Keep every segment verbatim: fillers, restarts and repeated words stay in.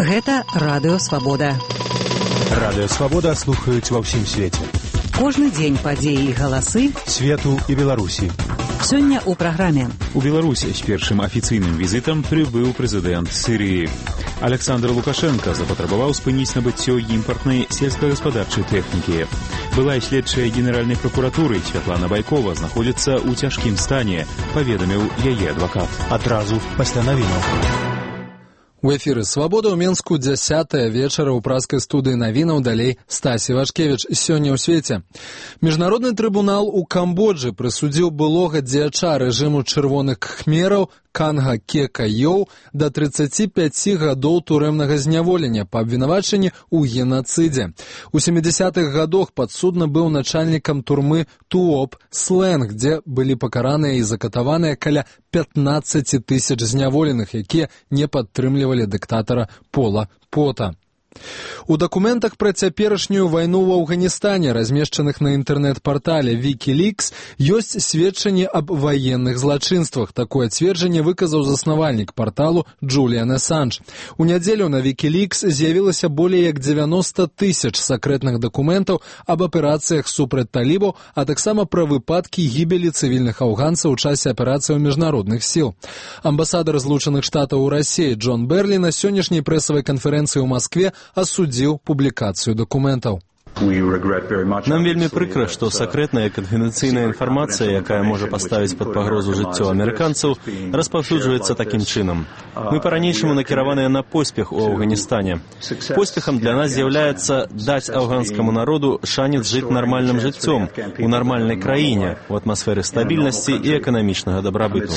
Гэта Радыё Свабода. Радыё Свабода слухаюць ва ўсім свеце. Кожны дзень падзеі і галасы свету і Беларусі. Сёння ў праграме. У Беларусі з першым афіцыйным візітам прыбыў прэзідэнт Сірыі. Александр Лукашенко запатрабаваў спыніць набыццё імпартнай сельскагаспадарчай тэхнікі. Былая следчая генеральнай пракуратуры Святлана Байкова знаходзіцца ў цяжкім стане, паведаміў яе адвакат. Адразу пасля навінаў. У эфіры «Свабода» ў Менску дзясятая вечара ў праскай студыі навінаў, далей Стасі Вашкевіч. Сёння ў свеце. Міжнародны трыбунал у Камбоджы прысудзіў былога дзеяча рэжыму чырвоных кхмераў Канга Кека Йоу да трыццаці пяці гадоў турэмнага зняволення па абвінавачанні ў генацыдзе. У сямідзясятых гадах падсудны быў начальнікам турмы Туоп Сленг, дзе былі пакараныя і закатаваныя каля пятнаццаці тысяч зняволеных, якія не падтрымлівалі дыктатара Пола Пота. У дакументах пра цяперашнюю вайну ў Афганістане, размешчаных на інтэрнэт-партале Wikileaks, ёсць сведчанні аб ваенных злачынствах. Такое цверджанне выказаў заснавальнік парталу Джуліан Асанж. У нядзелю на Wikileaks з'явілася болей як дзевяноста тысяч сакрэтных дакументаў аб аперацыях супраць талібаў, а таксама пра выпадкі гібелі цывільных афганцаў у часе аперацыяў міжнародных сіл. Амбасадар Злучаных Штатаў у Расіі Джон Берлі на сённяшняй прэсавай канферэнцыі ў Маскве асудзіў публікацыю дакументаў. Нам вельмі прыкра, што сакрэтная канфідэнцыйная інфармацыя, якая можа паставіць пад пагрозу жыццё амерыканцаў, распаўсюджваецца такім чынам. Мы па-ранейшаму накіраваныя на поспех у Афганістане. Поспехам для нас з'яўляецца даць афганскаму народу шанец жыць нармальным жыццём у нармальнай краіне, у атмасферы стабільнасці і эканамічнага дабрабыту.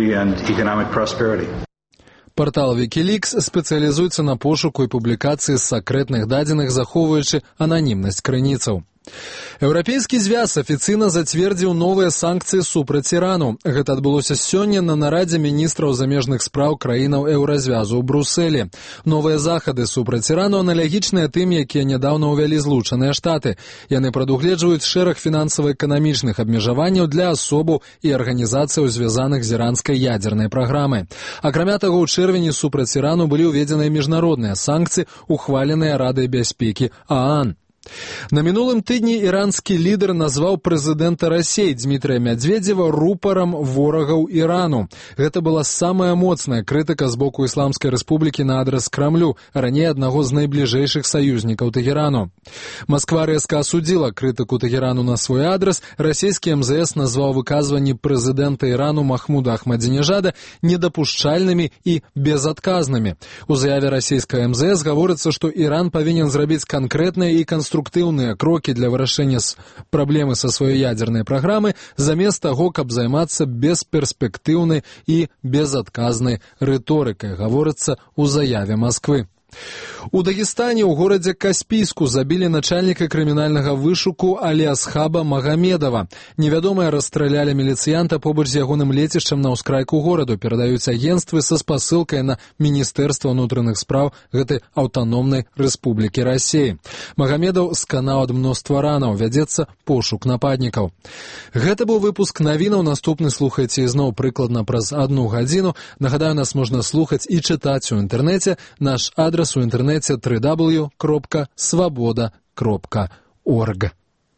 Партал Wikileaks спецыялізуецца на пошуку і публікацыі сакрэтных дадзеных, захоўваючы ананімнасць крыніцаў. Еўрапейскі звяз афіцыйна зацвердзіў новыя санкцыі супраць Ірану. Гэта адбылося сёння на нарадзе міністраў замежных спраў краінаў еўразвязу ў Брусэлі. Новыя захады супраць Ірану аналагічныя тым, якія нядаўна ўвялі Злучаныя Штаты. Яны прадугледжваюць шэраг фінансава-эканамічных абмежаванняў для асобаў і арганізацыяў, звязаных з іранскай ядзернай праграмай. Акрамя таго, ў чэрвені супраць Ірану былі ўведзеныя міжнародныя санкцыі, ухваленыя Радай бяспекі ААН. На мінулым тыдні іранскі лідар назваў прэзідэнта Расіі Дмітрыя Мядзведзева рупарам ворагаў Ірану. Гэта была самая моцная крытыка з боку Ісламскай рэспублікі на адрас Крамлю, раней аднаго з найбліжэйшых саюзнікаў Тэхерану. Масква рэзка асудзіла крытыку Тэхерану на свой адрас. Расійскі эм зэ эс назваў выказванні прэзідэнта Ірану Махмуда Ахмадзінежада недапушчальнымі і безадказнымі. У заяве расійскага эм зэ эс гаворыцца, што Іран павінен зрабіць канкрэтныя і канструктыўныя конструктыўныя крокі для вырашэння праблемы са сваёй ядзернай праграмы, замест таго, каб займацца бесперспектыўнай і безадказнай рыторыкай, гаворыцца ў заяве Масквы. У Дагестане ў горадзе Каспійску забілі начальніка крымінальнага вышуку Алиасхаба Магамедова. Невядомыя расстралялі міліцыянта побач з ягоным лецішчам на ўскрайку гораду, перадаюць агенцтвы са спасылкай на Міністэрства ўнутраных спраў гэтай аўтаномнай рэспублікі Расіі. Магамедаў сканаў ад мноства ранаў, вядзецца пошук нападнікаў. Гэта быў выпуск навінаў, наступны слухайце ізноў прыкладна праз адну гадзіну. Нагадаю, нас можна слухаць і чытаць у інтэрнэце. Наш адрес у інтэрнэце дабл ю дабл ю дабл ю кропка свабода кропка орг.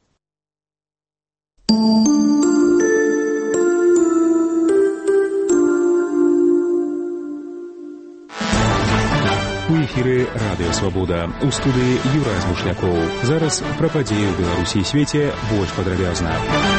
У эфіры Радыё Свабода. У студыі Юрай Змушлякоў. Зараз пра падзеі ў Беларусі і свеце больш падрабязна.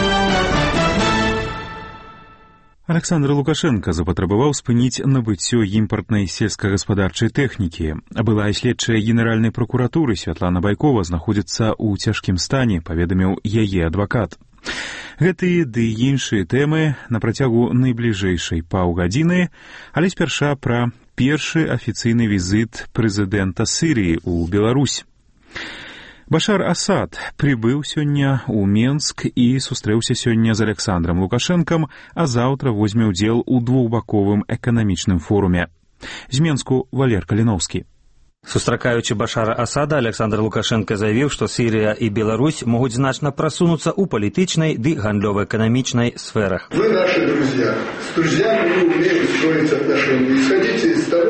Александр Лукашенко запатрабаваў спыніць набыццё імпартнай сельскагаспадарчай тэхнікі. Былая следчая генеральнай пракуратуры Святлана Байкова знаходзіцца ў цяжкім стане, паведаміў яе адвакат. Гэтыя ды іншыя тэмы на працягу найбліжэйшай паўгадзіны, але спярша пра першы афіцыйны візіт прэзідэнта Сірыі ў Беларусь. Башар Асад прыбыў сёння ў Менск і сустрэўся сёння з Александрам Лукашэнкам, а заўтра возьме ўдзел у двухбаковым эканамічным форуме. З Менску Валер Каліноўскі. Сустракаючы Башара Асада, Александр Лукашенко заявіў, што Сірыя і Беларусь могуць значна прасунуцца ў палітычнай ды гандлёва-эканамічнай сферах. Вы наши друзья. С друзьями мы умеем строить отношения. Исходите из того,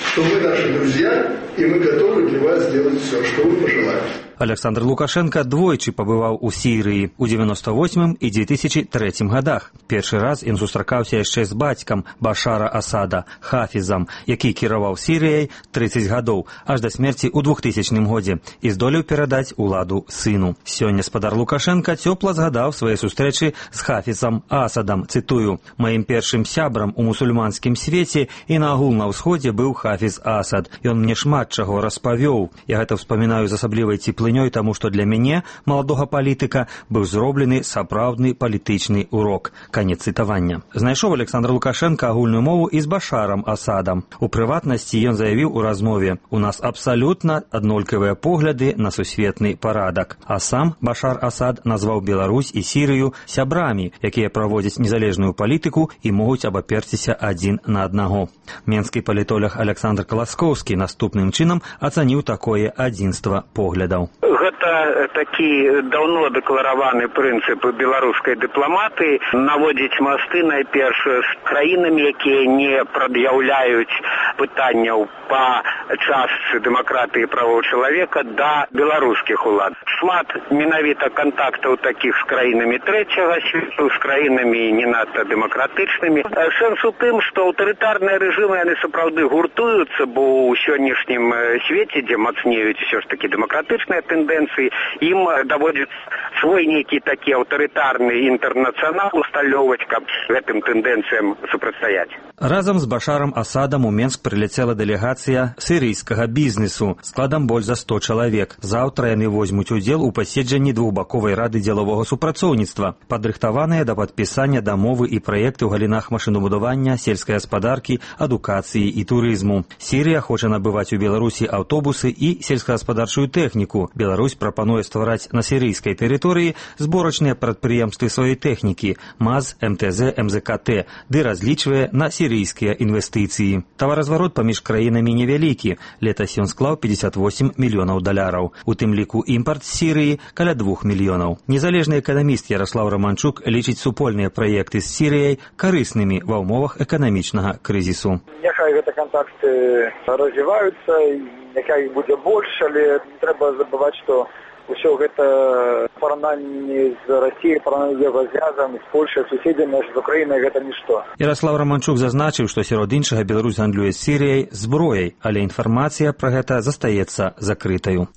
что вы наши друзья, и мы готовы для вас сделать все, что вы пожелаете. Александр Лукашенко двойчы пабываў у Сірыі ў девяносто восьмым і две тысячи третьем годах. Першы раз ён сустракаўся яшчэ з бацькам Башара Асада, Хафізам, які кіраваў Сірыяй тридцать гадоў, аж да смерці ў двухтысячным годзе, і здолеў перадаць уладу сыну. Сёння спадар Лукашенка цёпла згадаў свае сустрэчы з Хафізам Асадам, цытую: «Маім першым сябрам у мусульманскім свеце і на агул на ўсходзе быў Хафіз Асад. Ён мне шмат чаго распавёў. Я гэта ўспамінаю з асаблівай цеплынёй, таму што для мяне, маладога палітыка, быў зроблены сапраўдны палітычны урок». Канец цытавання. Знайшоў Александр Лукашенко агульную мову і з Башарам Асадам. У прыватнасці ён заявіў у размове: «У нас абсалютна аднолькавыя погляды на сусветны парадак». А сам Башар Асад назваў Беларусь і Сірыю сябрамі, якія праводзяць незалежную палітыку і могуць абаперціся адзін на аднаго. Менскі палітолог Александр Каласкоўскі наступным чынам ацаніў такое адзінства поглядаў. Гэта такі даўно дэклараваны прынцып беларускай дыпламатыі — наводзіць масты найперш з краінамі, якія не прад'яўляюць пытанняў па частцы дэмакратыі і правоў чалавека да беларускіх улад. Шмат менавіта кантактаў такіх з краінамі трэцяга свету, з краінамі не надта дэмакратычнымі. Сэнс у тым, што аўтарытарныя рэжымы яны сапраўды гуртуюцца, бо ў сённяшнім свеце, дзе мацнеюць усё ж такі дэмакратычныя тэндэнцыі, ім даводзіцца свой нейкі такі аўтарытарны інтэрнацыянал усталёўваць, каб гэтым тэндэнцыям супрацьстаяць. Разам з Башарам Асадам у Менск прылецела дэлегацыя сірыйскага бізнесу складам больш за сто чалавек. Заўтра яны возьмуць удзел у паседжанні двухбаковай рады дзелавога супрацоўніцтва, падрыхтаваныя да падпісання дамовы і праекты ў галінах машынабудавання, сельскай гаспадаркі, адукацыі і турызму. Сірыя хоча набываць у Беларусі аўтобусы і сельскагаспадарчую тэхніку. Беларусь прапануе ствараць на сірыйскай тэрыторыі зборачныя прадпрыемствы сваёй тэхнікі МАЗ, МТЗ, МЗКТ, ды разлічвае на сірыйскія інвестыцыі. Таваразварот паміж краінамі невялікі. Летась ён склаў пятьдесят восемь мільёнаў даляраў. У тым ліку імпарт з Сірыі каля двух мільёнаў. Незалежны эканаміст Ярослав Романчук лічыць супольныя праекты з Сірыяй карыснымі ва ўмовах эканамічнага крызісу. Няхай гэта кантакты развіваюцца, няхай іх будзе больш, але не трэба забываць, што ўсё гэта параўнанні з Расіяй, параўнанні з яго звязам, з Польшай, суседзямі, з Украінай — гэта нішто. Ярослав Романчук зазначыў, што сярод іншага Беларусь гандлюе з Сірыяй зброяй, але інфармацыя пра гэта застаецца закрытаю.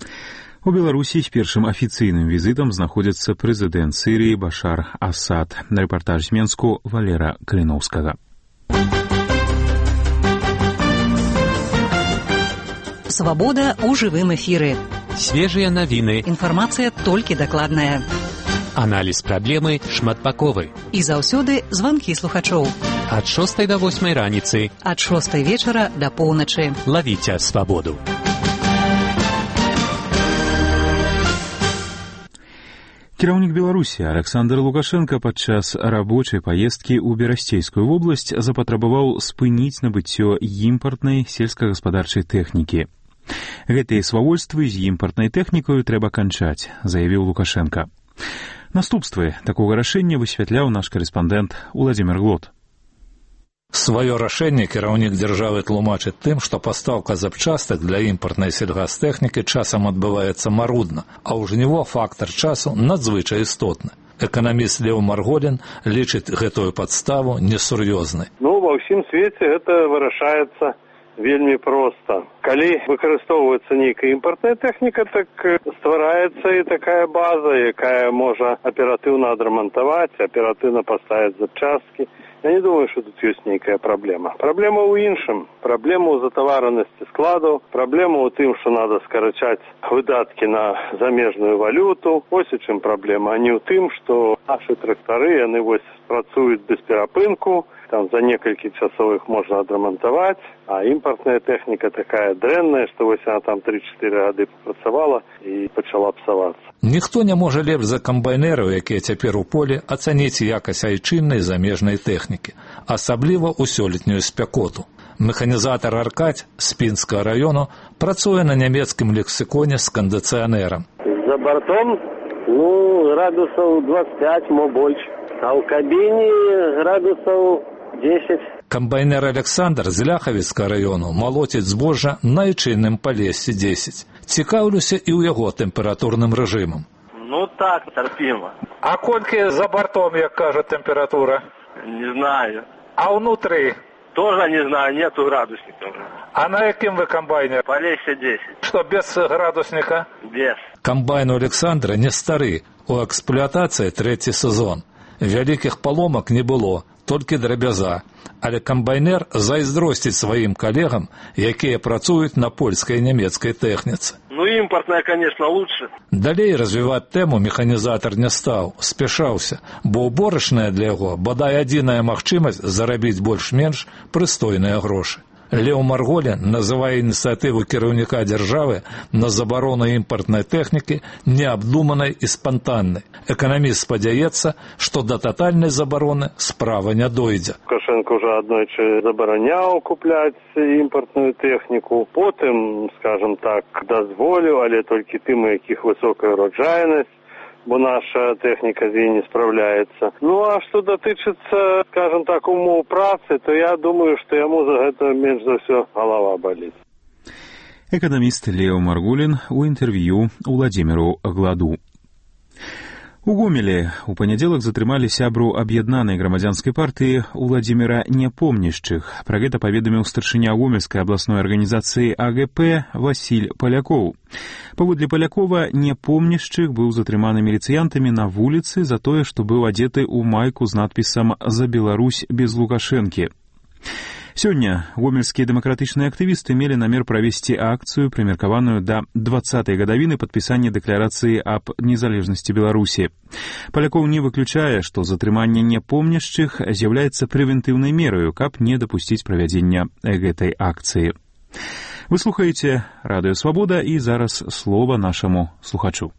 У Беларусі з першым афіцыйным візітам знаходзіцца прэзідэнт Сірыі Башар Асад. Рэпартаж з Менску Валера Каліноўскага. Свабода ў жывым эфіры. Свежыя навіны. Інфармацыя толькі дакладная. Аналіз праблемы шматбаковы. І заўсёды званкі слухачоў. Ад шостай да восьмай раніцы. Ад шостай вечара да поўначы. Лавіце свабоду. Кіраўнік Беларусі Александр Лукашенко падчас рабочай паездкі ў Берасцейскую вобласць запатрабаваў спыніць набыццё імпартнай сельскагаспадарчай тэхнікі. Гэтыя свавольствы з імпартнай тэхнікаю трэба канчаць, заявіў Лукашенко. Наступствы такога рашэння высвятляў наш карэспандэнт Уладзімір Глот. Сваё рашэнне кіраўнік дзяржавы тлумачыць тым, што пастаўка запчастак для імпартнай сельгастэхнікі часам адбываецца марудна, а ў жніво фактар часу надзвычай істотны. Эканаміст Леў Марголін лічыць гэтую падставу несур'ёзнай. Ну, ва ўсім свеце гэта вырашаецца вельмі проста. Калі выкарыстоўваецца нейкая імпартная тэхніка, так ствараецца і такая база, якая можа аператыўна адрамантаваць, аператыўна паставіць запчасткі. Я не думаю, что тут есть некая проблема. Проблема у іншым. Проблема у затоваранности складов, проблема у тым, что надо скорочать выдатки на замежную валюту. Ось у чым проблема, а не у тым, что наши трактары, яны вось працуюць без перапынку, там за некалькі часов их можно адрамантаваць, а імпартная тэхніка такая дрэнная, што вось она там три-четыре гады працавала і пачала псавацца. Ніхто не можа лепш за камбайнераў, якія цяпер у полі, ацаніць якасць айчыннай замежнай тэхнікі, асабліва ў сёлетнюю спякоту. Механізатар Аркадь з Пінскага раёну працуе на нямецкім лексіконе з кандыцыянерам. За бортом, ну, градусаў двадцать пять, мо больш, а ў кабіне градусаў десять. Камбайнер Александр з Ляхавіцкага району молотіць збожжа на айчынным Полессі дзесяць. Цікаўлюся і ў яго тэмпературным рэжымам. Ну так, терпимо. А колькі за бортом, як кажуть, температура? Не знаю. А внутри? Тоже не знаю, нету градусника. А на яким вы комбайне? Полесье десять. Что, без градусника? Без. Камбайн у Александра не стары, у эксплуатацыі трэці сезон. Вялікіх паломак не было, толькі драбяза. Але камбайнер зайздросціць сваім калегам, якія працуюць на польскай і нямецкай тэхніцы. Ну, импортная, конечно, лучше. Далей развіваць тэму механізатар не стаў, спяшаўся, бо уборачная для яго бадай адзіная магчымасць зарабіць больш-менш прыстойныя грошы. Леў Марголін называе ініцыятыву кіраўніка дзяржавы на забарону імпартнай тэхнікі неабдуманай і спантаннай. Эканаміст спадзяецца, што да татальнай забароны справа не дойдзе. Лукашенко уже аднойчы забараняў купляць імпартную тэхніку, потым, скажем так, дазволіў, але толькі тым, у якіх высокая ураджайнасць, бо наша тэхніка з ёй не справляецца. Ну, а што датычыцца, скажем так, умоў працы, то я думаю, што яму за гэта менш за ўсё галава баліць. Эканаміст Леў Марголін у інтэрв'ю Уладзіміру Гладу. У Гомелі у панядзелак затрымалі сябру аб'яднанай грамадзянскай партыі Уладзіміра Няпомнішчых. Пра гэта паведаміў старшыня Гомельскай абласной арганізацыі А Г П Васіль Палякоў. Паводле Палякова, Няпомнішчых быў затрыманы міліцыянтамі на вуліцы за тое, што быў адзеты ў майку з надпісам «За Беларусь без Лукашэнкі». Сёння гомельскія дэмакратычныя актывісты мелі намер правесці акцыю, прымеркаваную да дваццатай гадавіны падпісання дэкларацыі аб незалежнасці Беларусі. Палякоў не выключае, што затрыманне няпомняшчых з'яўляецца прэвентыўнай мераю, каб не дапусціць правядзення гэтай акцыі. Вы слухаеце Радыё Свабода, і зараз слова нашаму слухачу.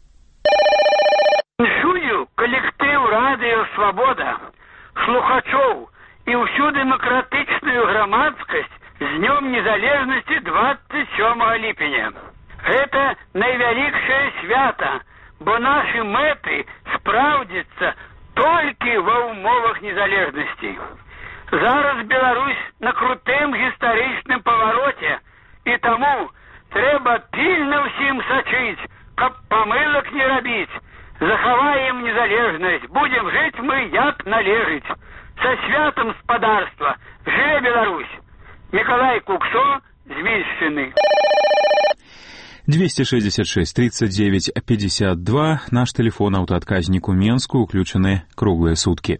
Чую калектыў Радыё Свабода, слухачоў і ўсю дэмакратычную грамадскасць з Днём Незалежнасці двадцать сёмага ліпеня. Гэта найвялікшае свята, бо нашы мэты спраўдзяцца толькі ва ўмовах незалежнасці. Зараз Беларусь на крутым гістарычным павароце, і таму трэба пільна ўсім сачыць, каб памылак не рабіць. Захаваем незалежнасць, будзем жыць мы як належыць. Со святом спадарства! Жыве Беларусь! Николай Куксо з Вільшчыны. двести шестьдесят шесть тридцать девять пятьдесят два. Наш телефон аўтаадказнік у Менску уключаны круглыя суткі.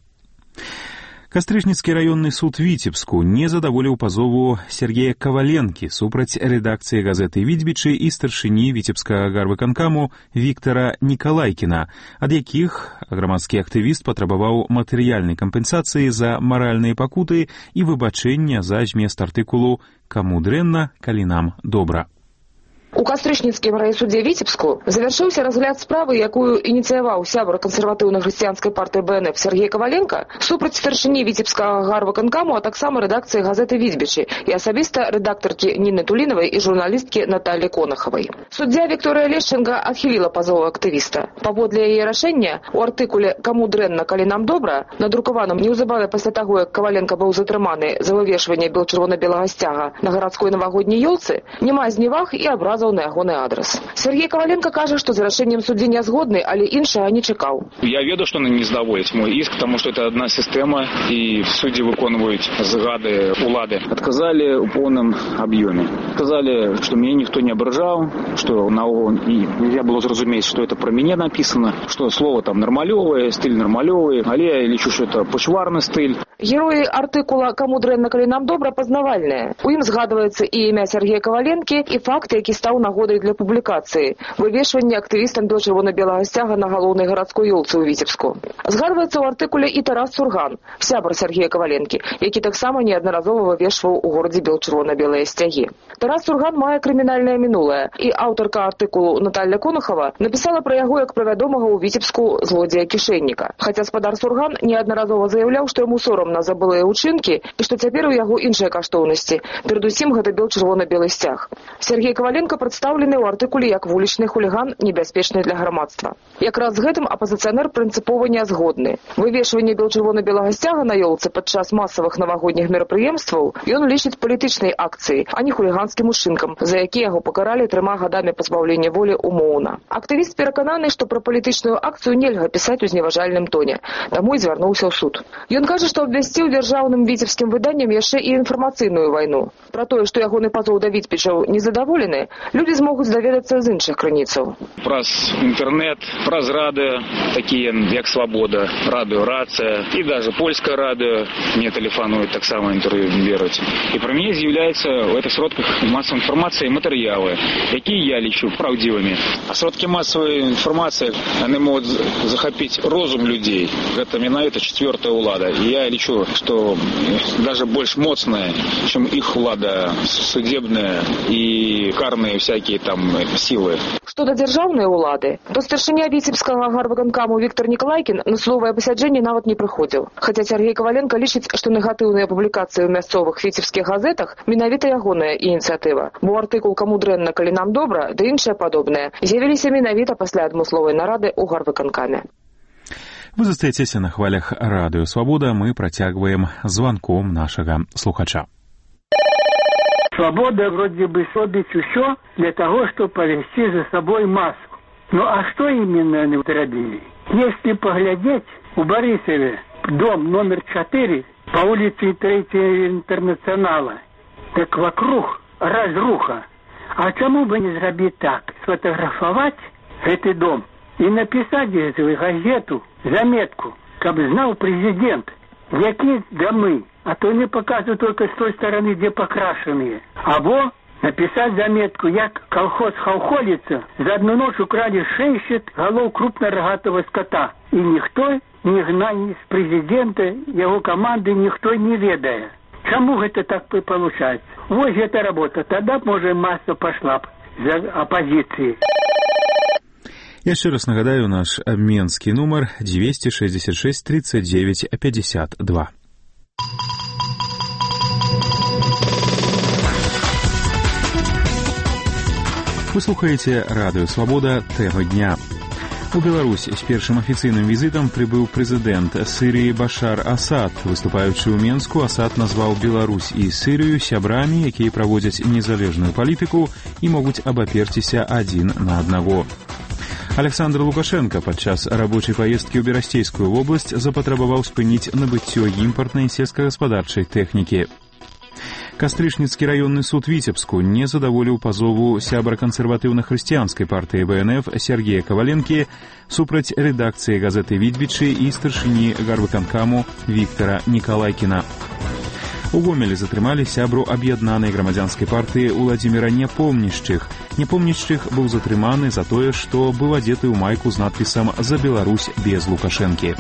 Кастрычніцкі раённы суд Віцебску не задаволіў пазову Сергея Каваленкі супраць рэдакцыі газеты «Відзьбічы» і старшыні Віцебскага гарвыканкаму Віктара Нікалайкіна, ад якіх грамадскі актывіст патрабаваў матэрыяльнай кампенсацыі за маральныя пакуты і выбачэння за змест артыкулу «Каму дрэнна, калі нам добра». У Кастрычніцкім райсудзе Віцебску завяршыўся разгляд справы, якую ініцыяваў сябар кансерватыўна-хрысціянскай партыі Бэ Эн Эф Сергей Каваленка супраць старшыні Віцебскага гарвыканкаму, а таксама рэдакцыі газеты «Відзьбічы» і асабіста рэдактаркі Ніны Тулінавай і журналісткі Наталі Конахавай. Суддзя Вікторыя Лешчынга адхіліла пазову актывіста. Паводле яе рашэння, у артыкуле «Каму дрэнна, калі нам добра», надрукаваным неўзабаве пасля таго, як Каваленка быў затрыманы за вывешванне бел-чырвона-белага сцяга на гарадской навагодняй ёлцы, няма зневаг і абразаў на ягоны адрас. Сергей Каваленка кажа, што з рашэннем суддзі не згодны, але іншага не чакаў. Я ведаю, што не здаволіць мой іск, таму што это адна сістэма і суддзі выконваюць загады улады. Адказалі ў поўным аб'ёме. Сказалі, што мяне ніхто не абражаў, што наогул нельзя было зразумець, што это пра мяне напісана, што слова там нармалёвае, стыль нармалёвы, але я лічу, што это пачварны стыль. Героі артыкула «Каму дрэнна, калі нам добра» пазнавальныя. У ім згадваецца і імя Сергея Каваленкі, і факт, які стаў нагодай для публікацыі. Вывешванне актывістам бел-чырвона-белага сцяга на галоўнай гарадской ёлцы ў Віцебску. Згадваецца ў артыкуле і Тарас Сурган, сябар Сергея Каваленкі, які таксама неаднаразова вывешваў у горадзе бел-чырвона-белыя сцягі. Тарас Сурган мае крымінальнае мінулае, і аўтарка артыкулу Наталя Конахава напісала пра яго як пра вядомага ў Віцебску злодзея-кішэнніка. Хаця спадар Сурган неаднаразова заяўляў, што яму сорам на забылыя ўчынкі і што цяпер у яго іншыя каштоўнасці. Перадусім гэта бел-чырвона-белы сцяг. Сергей Каваленко Лукашенко прадстаўлены ў артыкуле як вулічны хуліган, небяспечны для грамадства. Якраз з гэтым апазіцыянер прынцыпова не згодны. Вывешванне бел-чырвона-белага сцяга на ёлцы падчас масавых навагодніх мерапрыемстваў ён лічыць палітычнай акцыяй, а не хуліганскім учынкам, за які яго пакаралі трыма гадамі пазбаўлення волі умоўна. Актывіст перакананы, што пра палітычную акцыю нельга пісаць у зневажальным тоне, таму і звярнуўся ў суд. Ён кажа, што абвясціў дзяржаўным віцебскім выданням яшчэ і інфармацыйную вайну. Пра тое, што ягоны пазоў да Віцебічаў незадаволены, людзі змогуць даведацца з іншых крыніцаў. Праз інтэрнэт, праз радыё, такія як «Свабода», радыё «Рацыя» і даже польскае радыё мне тэлефануюць, таксама інтэрв'ю беруць. І пра мяне з'яўляюцца ў гэтых сродках масавай інфармацыі матэрыялы, якія я лічу праўдзівымі. А сродкі масавай інфармацыі, яны могуць захапіць розум людзей. Гэта менавіта чацвёртая ўлада. І я лічу, што даже больш моцная, чым іх ўлада судебная і карныя всякие там сілы. Што да дзяржаўнай улады, то старшыня віцебскага гарвыканкаму Віктор Нікалайкін на словае пасяджэнне нават не прыходзіў. Хаця Сергей Каваленко лічыць, што негатыўныя публікацыі ў мясцовых віцебскіх газетах менавіта ягоная ініцыятыва. Бо артыкул «Каму дрэнна, калі нам добра» ды іншае падобнае з'явіліся менавіта пасля адмысловай нарады ў гарвыканкаме. Вы застаецеся на хвалях радыё «Свабода». Мы працягваем званком нашага слухача. Свобода вроде бы робить все для того, чтобы повести за собой маску. Ну а что именно они утребили? Если поглядеть, у Борисове дом номер четыре по улице третьего Интернационала, так вокруг разруха. А чему бы не сделать так? Сфотографовать этот дом и написать в газету заметку, как знал президент, какие домы. А то не показывают только с той стороны, где покрашенные. Або написать заметку, як колхоз хохолится, за одну ночь украли шестьдесят голов крупнорогатого скота. И никто, ни гнань с президента, его команды, никто не ведает. Чему это так получается? Вот эта работа. Тогда, может, масса пошла за оппозицией. Яшчэ раз нагадаю, наш менскі нумар двести шестьдесят шесть тридцать девять пятьдесят два. Вы слухаеце радыё «Свабода», тэма дня. У Беларусь з першым афіцыйным візітам прыбыў прэзідэнт Сірыі Башар Асад. Выступаючы ў Менску, Асад назваў Беларусь і Сірыю сябрамі, якія праводзяць незалежную палітыку і могуць абаперціся адзін на аднаго. Александр Лукашенко падчас рабочай паездкі ў Берасцейскую вобласць запатрабаваў спыніць набыццё імпартнай сельскагаспадарчай тэхнікі. Кастрычніцкі раённы суд Віцебску не задаволіў пазову сябра кансерватыўна-хрысціянскай партыі вэ эн эф Сергея Каваленкі супраць рэдакцыі газеты «Відзьбічы» і старшыні гарвыканкаму Віктора Нікалайкіна. У Гомелі затрымалі сябру аб'яднанай грамадзянскай партыі Уладзіміра Непомнішчых. Непомнішчых быў затрыманы за тое, што быў адзеты ў майку з надпісам «За Беларусь без Лукашэнкі».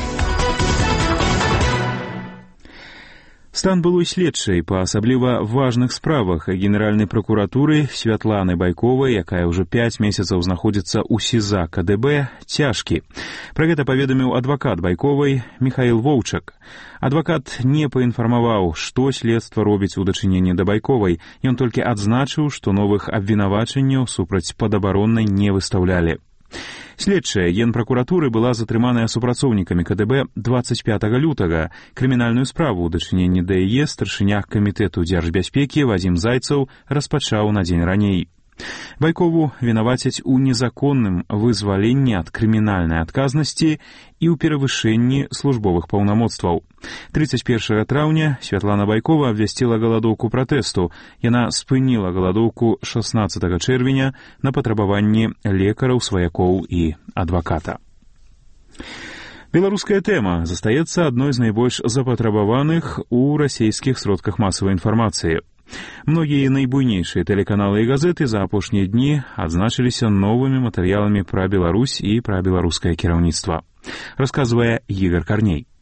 Стан былой следчай па асабліва важных справах генеральнай пракуратуры Святланы Байковай, якая ўжо пяць месяцаў знаходзіцца ў СІЗА ка дэ бэ, цяжкі. Пра гэта паведаміў адвакат Байковай Міхаіл Воўчак. Адвакат не паінфармаваў, што следства робіць у дачыненні да Байковай. Ён толькі адзначыў, што новых абвінавачанняў супраць падабароннай не выстаўлялі. Следчая генпракуратуры была затрыманая супрацоўнікамі ка дэ бэ двадцать пятага лютага. Крымінальную справу ў дачыненні да яе старшыня камітэту дзяржбяспекі Вадзім Зайцаў распачаў на дзень раней. Байкову вінавацяць у незаконным вызваленні ад крымінальнай адказнасці і ў перавышэнні службовых паўнамоцтваў. тридцать первого траўня Святлана Байкова абвясціла галадоўку пратэсту. Яна спыніла галадоўку шаснаццатага чэрвеня на патрабаванні лекараў, сваякоў і адваката. Беларуская тэма застаецца адной з найбольш запатрабаваных у расійскіх сродках масавай інфармацыі. Многія найбуйнейшыя тэлеканалы і газеты за апошнія дні адзначыліся новымі матэрыяламі пра Беларусь і пра беларускае кіраўніцтва. Расказвае Ігор Карней.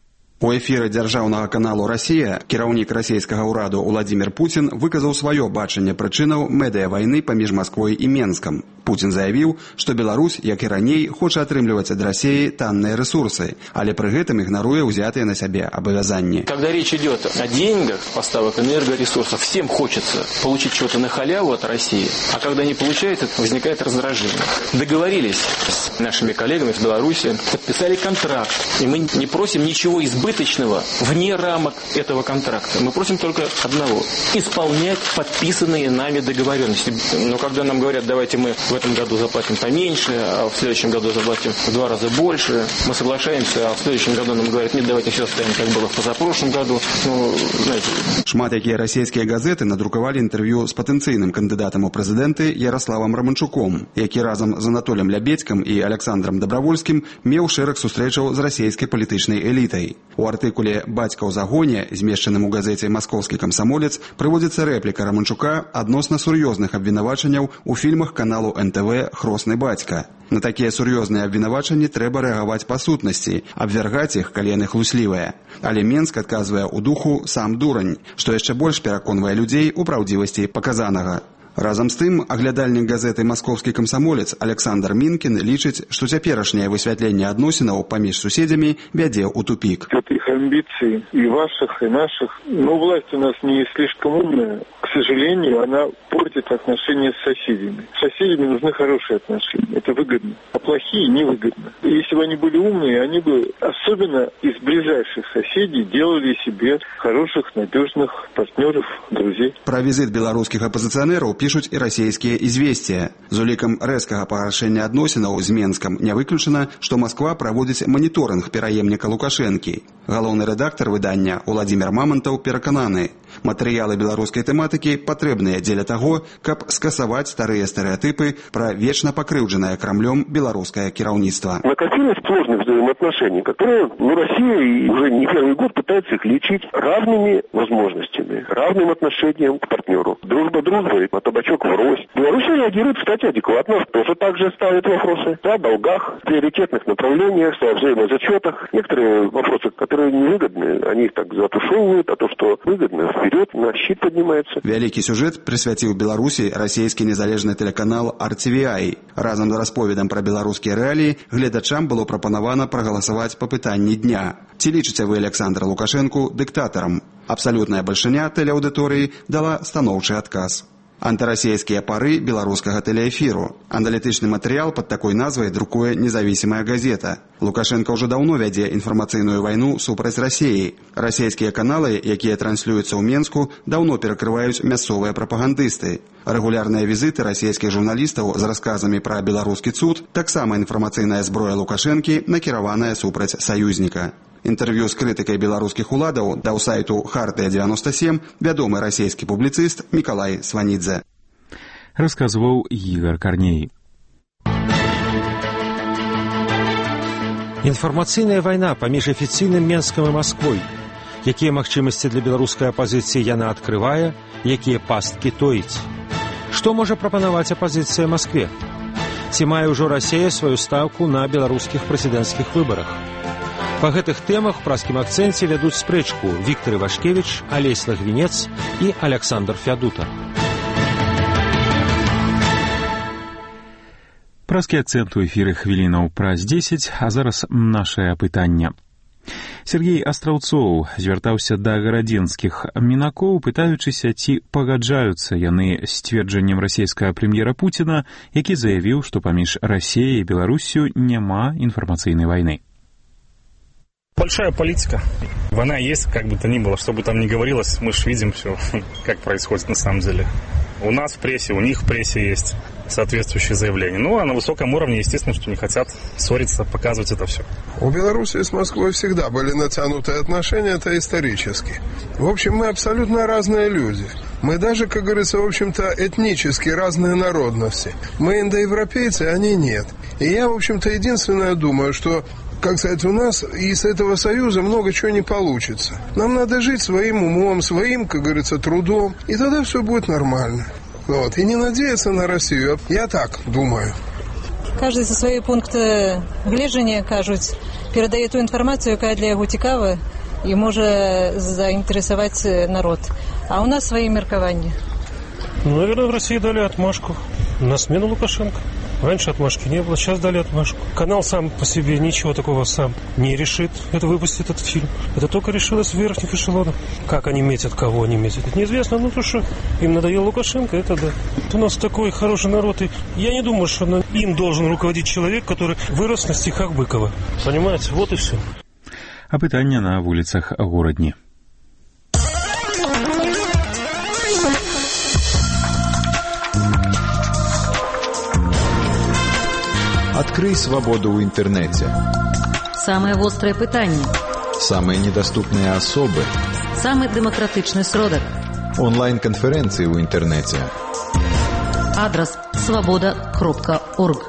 У эфіры дзяржаўнага каналу «Расія» кіраўнік расійскага ўраду Владзімір Пуцін выказаў сваё бачанне прычынаў медыявайны паміж Масквой і Менскам. Пуцін заявіў, што Беларусь, як і раней, хоча атрымліваць ад Расіі танныя ресурсы, але пры гэтым ігнаруе ўзятыя на сябе абавязанні. Когда речь идет о деньгах, поставок энергоресурсов, всем хочется получить что-то на халяву от России, а когда не получается, возникает раздражение. Договорились с нашими коллегами в Беларуси, подписали контракт, и мы не просим ничего избыточного вне рамок этого контракта. Мы просим только одного – исполнять подписанные нами договоренности. Но когда нам говорят, давайте мы в этом году заплатим поменьше, а в следующем году заплатим в два раза больше, мы соглашаемся, а в следующем году нам говорят, нет, давайте все оставим, как было в позапрошлом году. Ну, знаете. Шмат якія расійскія газеты надрукавалі інтэрв'ю з патэнцыйным кандыдатам у прэзідэнты Ярославам Романчуком, які разам з Анатолем Лябедзькім і Александром Добровольскім меў шэраг сустрэчаў з расійскай палітычнай элітай. У артыкуле «Бацька ў загоне», змешчаным у газеце «Маскоўскі камсамолец», прыводзіцца рэпліка Романчука адносна сур'ёзных абвінавачанняў у фільмах каналу эн тэ вэ «Хросны бацька». На такія сур'ёзныя абвінавачанні трэба рэагаваць па сутнасці, абвяргаць іх, калі яны хлуслівыя. Але Менск адказвае ў духу «сам дурань», што яшчэ больш пераконвае людзей у праўдзівасці паказанага. Разам з тым, аглядальнік газеты «Маскоўскі камсамолец» Александр Минкин лічыць, што цяперашняе высвятленне адносінаў паміж суседзямі вядзе ў тупик. Это их амбиции, и ваших, и наших. Но власть у нас не слишком умная. К сожалению, она портит отношения с соседями. С соседями нужны хорошие отношения. Это выгодно. А плохие невыгодно. И если бы они были умные, они бы, особенно из ближайших соседей, делали себе хороших, надежных партнеров, друзей. Про визит белорусских оппозиционеров пишут и российские известия. З улікам рэзкага пагаршэння адносінаў з Менскам не выключана, што Москва праводзіць маніторынг пераемніка Лукашэнкі. Галоўны рэдактар выдання Владзімір Мамантаў перакананы, матэрыялы беларускай тэматыкі патрэбныя дзеля таго, каб скасаваць старыя стэрэатыпы пра вечна пакрыўджанае Крамлём беларускае кіраўніцтва. Накопилось сложных взаимоотношений, которые, ну, Россия уже не первый год пытается их лечить равными возможностями, равным отношением к партнеру. Дружба дружбой, а табачок врозь. Беларусь реагирует, кстати, адекватно, тоже также ставит вопросы о долгах, приоритетных направлениях, о взаимозачетах. Некоторые вопросы, которые невыгодны, они их так затушевывают, а то, что выгодно, вперед, на щит поднимается. Вялікі сюжэт прысвяціў Беларусі расійскі незалежны тэлеканал ар ти ви ай. Разам з расповедам пра беларускія рэаліі гледачам было прапанавана прагаласаваць па пытанні дня. Ці лічыце вы Александра Лукашэнку дыктатарам? Абсалютная бальшыня тэлеаўдыторыі дала станоўчы адказ. Антырасійскія пары беларускага тэлеэфіру. Аналітычны матэрыял пад такой назвай друкуе незавісімая газета. Лукашенко ўжо даўно вядзе інфармацыйную вайну супраць Расіі. Расійскія каналы, якія транслююцца ў Менску, даўно перакрываюць мясцовыя прапагандысты. Рэгулярныя візіты расійскіх журналістаў з расказамі пра беларускі цуд таксама інфармацыйная зброя Лукашэнкі, накіраваная супраць саюзніка. Інтэрв'ю з крытыкай беларускіх уладаў даў сайту «Хартыя девяносто семь» вядомы расійскі публіцыст Мікалай Сванідзе. Расказваў Ігор Карней. Інфармацыйная вайна паміж афіцыйным Менскам і Масквой. Якія магчымасці для беларускай апазіцыі яна адкрывае, якія пасткі тоіць? Што можа прапанаваць апазіцыя Маскве? Ці мае ўжо Расія сваю стаўку на беларускіх прэзідэнцкіх выбарах? Па гэтых тэмах у праскім акцэнце вядуць спрэчку Віктор Івашкевіч, Алесь Лагвінец і Александр Фядута. Праскі акцэнт у эфіры хвілінаў праз дзесяць, а зараз нашае пытанне. Сергей Астраўцоў звяртаўся да гарадзенскіх мінакоў, пытаючыся, ці пагаджаюцца яны з сцверджаннем расійскага прэм'ера Пуціна, які заявіў, што паміж Расіяй і Беларуссю няма інфармацыйнай вайны. Большая политика. Война есть, как бы то ни было, что бы там ни говорилось, мы же видим все, как происходит на самом деле. У нас в прессе, у них в прессе есть соответствующие заявления. Ну, а на высоком уровне, естественно, что не хотят ссориться, показывать это все. У Беларуси с Москвой всегда были натянутые отношения, это исторически. В общем, мы абсолютно разные люди. Мы даже, как говорится, в общем-то, этнически разные народности. Мы индоевропейцы, они нет. И я, в общем-то, единственное думаю, что, как сказать, у нас из этого союза много чего не получится. Нам надо жить своим умом, своим, как говорится, трудом, и тогда все будет нормально. Вот. И не надеяться на Россию. Я так думаю. Каждый со своей пункта гледжання, кажуть, передає ту інформацію, яка для його цікава, і може заінтересувати народ. А у нас свої міркування. Ну, наверное, в России дали отмашку на смену Лукашенко. Раньше отмашки не было, сейчас дали отмашку. Канал сам по себе ничего такого сам не решит. Это выпустит этот фильм. Это только решилось в верхних эшелонах. Как они метят, кого они метят, это неизвестно. Ну, то, что им надоел Лукашенко, это да. У нас такой хороший народ, и я не думаю, что им должен руководить человек, который вырос на стихах Быкова. Понимаете? Вот и все. А пытання на вулицах горадні. Открой свободу в интернете. Самые острые пытания. Самые недоступные особы. Самый демократичный сродок. Онлайн-конференции в интернете. Адрес свобода крапка орг.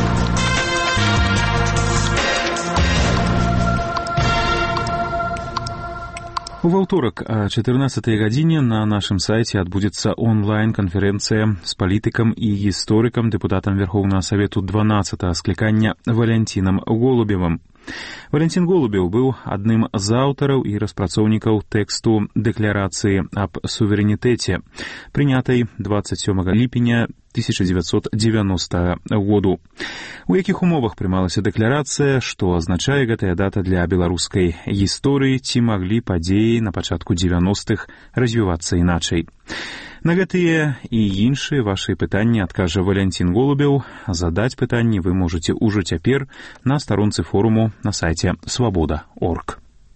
У ваўторак о чатырнаццатай гадзіне на нашым сайце адбудзецца онлайн-канферэнцыя з палітыкам і гісторыкам, дэпутатам Верхоўнага Савету дванаццатага склікання Валянцінам Голубевым. Валянцін Голубеў быў адным з аўтараў і распрацоўнікаў тэксту дэкларацыі аб суверэнітэце, прынятай дваццаць сёмага ліпеня тысяча дзевяцьсот дзевяностага году. У якіх умовах прымалася дэкларацыя, што азначае гэтая дата для беларускай гісторыі, ці маглі падзеі на пачатку дзевяностых развівацца іначай. На гэтыя і іншыя вашы пытанні адкажа Валянцін Голубеў. Задаць пытанні вы можаце ўжо цяпер на старонцы форуму на сайце свабода крапка орг.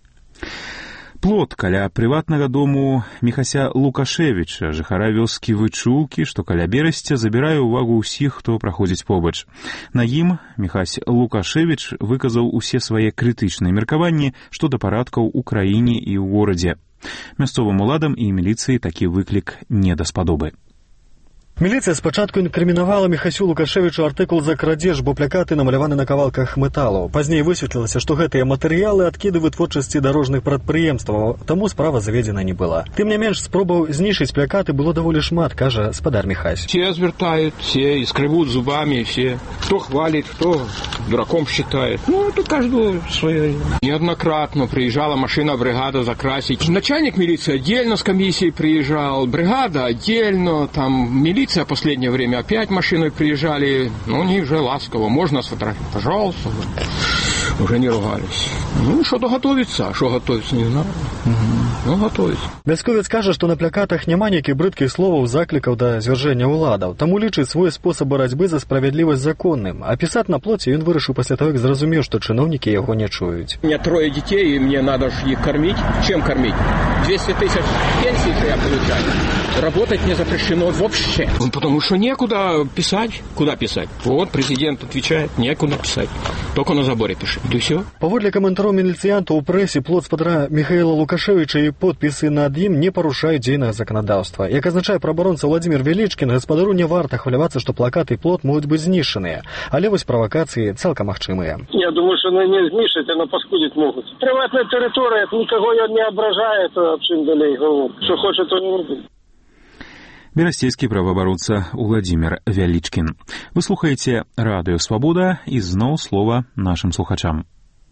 Плот каля прыватнага дому Міхася Лукашевіча, жыхара вёскі Вычулкі, што каля берасця, забірае ўвагу ўсіх, хто праходзіць побач. На ім Міхась Лукашевіч выказаў усе свае крытычныя меркаванні што да парадкаў у краіне і ў горадзе. Мясцовым уладам і міліцыі такі выклік не даспадобы. Міліцыя спачатку інкрымінавала Міхасю Лукашевічу артыкул за крадзеж, бо плакаты намаляваны на кавалках металу. Пазней высветлілася, што гэтыя матэрыялы адкіды вытворчасці дарожных прадпрыемстваў, таму справа заведзена не была. Тым не менш, спробаў знішчыць плакаты было даволі шмат, кажа спадар Міхась. Все звертают, все и скребут зубами, все. Кто хвалит, кто дураком считает. Ну, это каждого свое. Неоднократно приезжала машина, бригада закрасить. Начальник милиции отдельно с комиссией приезжал, бригада отдельно, там милиция в последнее время опять машиной приезжали, ну, они уже ласково, можно сфотографировать, пожалуйста, уже не ругались. Ну, что-то готовится, а что готовится, не знаю. Угу. Ну, готовится. Бясковец кажа, што на плакатах няма нейкіх брыдкіх словаў, заклікаў да звяржэння ўладаў, таму лічыць свой спосаб барацьбы за справядлівасць законным. А пісаць на плоце ён вырашыў пасля таго, як зразумеў, што чыноўнікі яго не чуюць. У меня трое детей, и мне надо же их кормить. Чем кормить? двести тысяч пенсий я получаю. Работать не запрещено вообще. Потому что некуда писать. Куда писать? Вот президент отвечает, некуда писать. Только на заборе пиши. Да все. Паводле каментараў міліцыянтаў у прэсе, плот спадара Міхаіла Лукашевіча і подпісы над ім не парушаюць дзейнага заканадаўства. Як азначае праабаронца Владзімір Велічкін, гаспадару не варта хвалявацца, што плакаты і плот могуць быць знішчаныя. Але вось правакацыі цалкам магчымыя. Я думаю, что она не знішчыць, а паскудзіць могуць. Приватная тэрыторыя, нікаго ён не абражае, то аб чым далей гаворыць. Што хоча, то не робіць. Берасцейскі праваабаронца Владзімір Вялічкін. Вы слухаеце радыё «Свабода» і зноў слова нашым слухачам.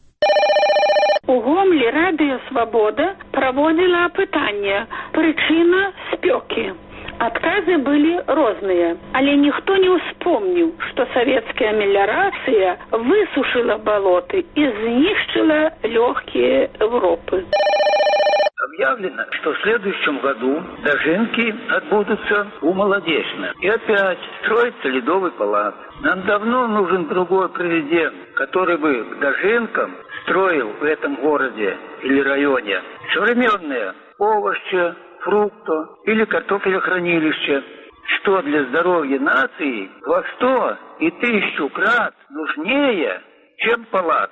У Гомлі радыё «Свабода» праводзіла апытанне «Прычына спёкі». Адказы былі розныя, але ніхто не ўспомніў, што савецкая меліярацыя высушыла балоты і знішчыла лёгкія Европы. Объявлено, что в следующем году дожинки отбудутся у Молодечной. И опять строится Ледовый палац. Нам давно нужен другой президент, который бы к дожинкам строил в этом городе или районе современные овощи, фрукты или картофелехранилища, что для здоровья нации во сто и тысячу крат нужнее, чем палац.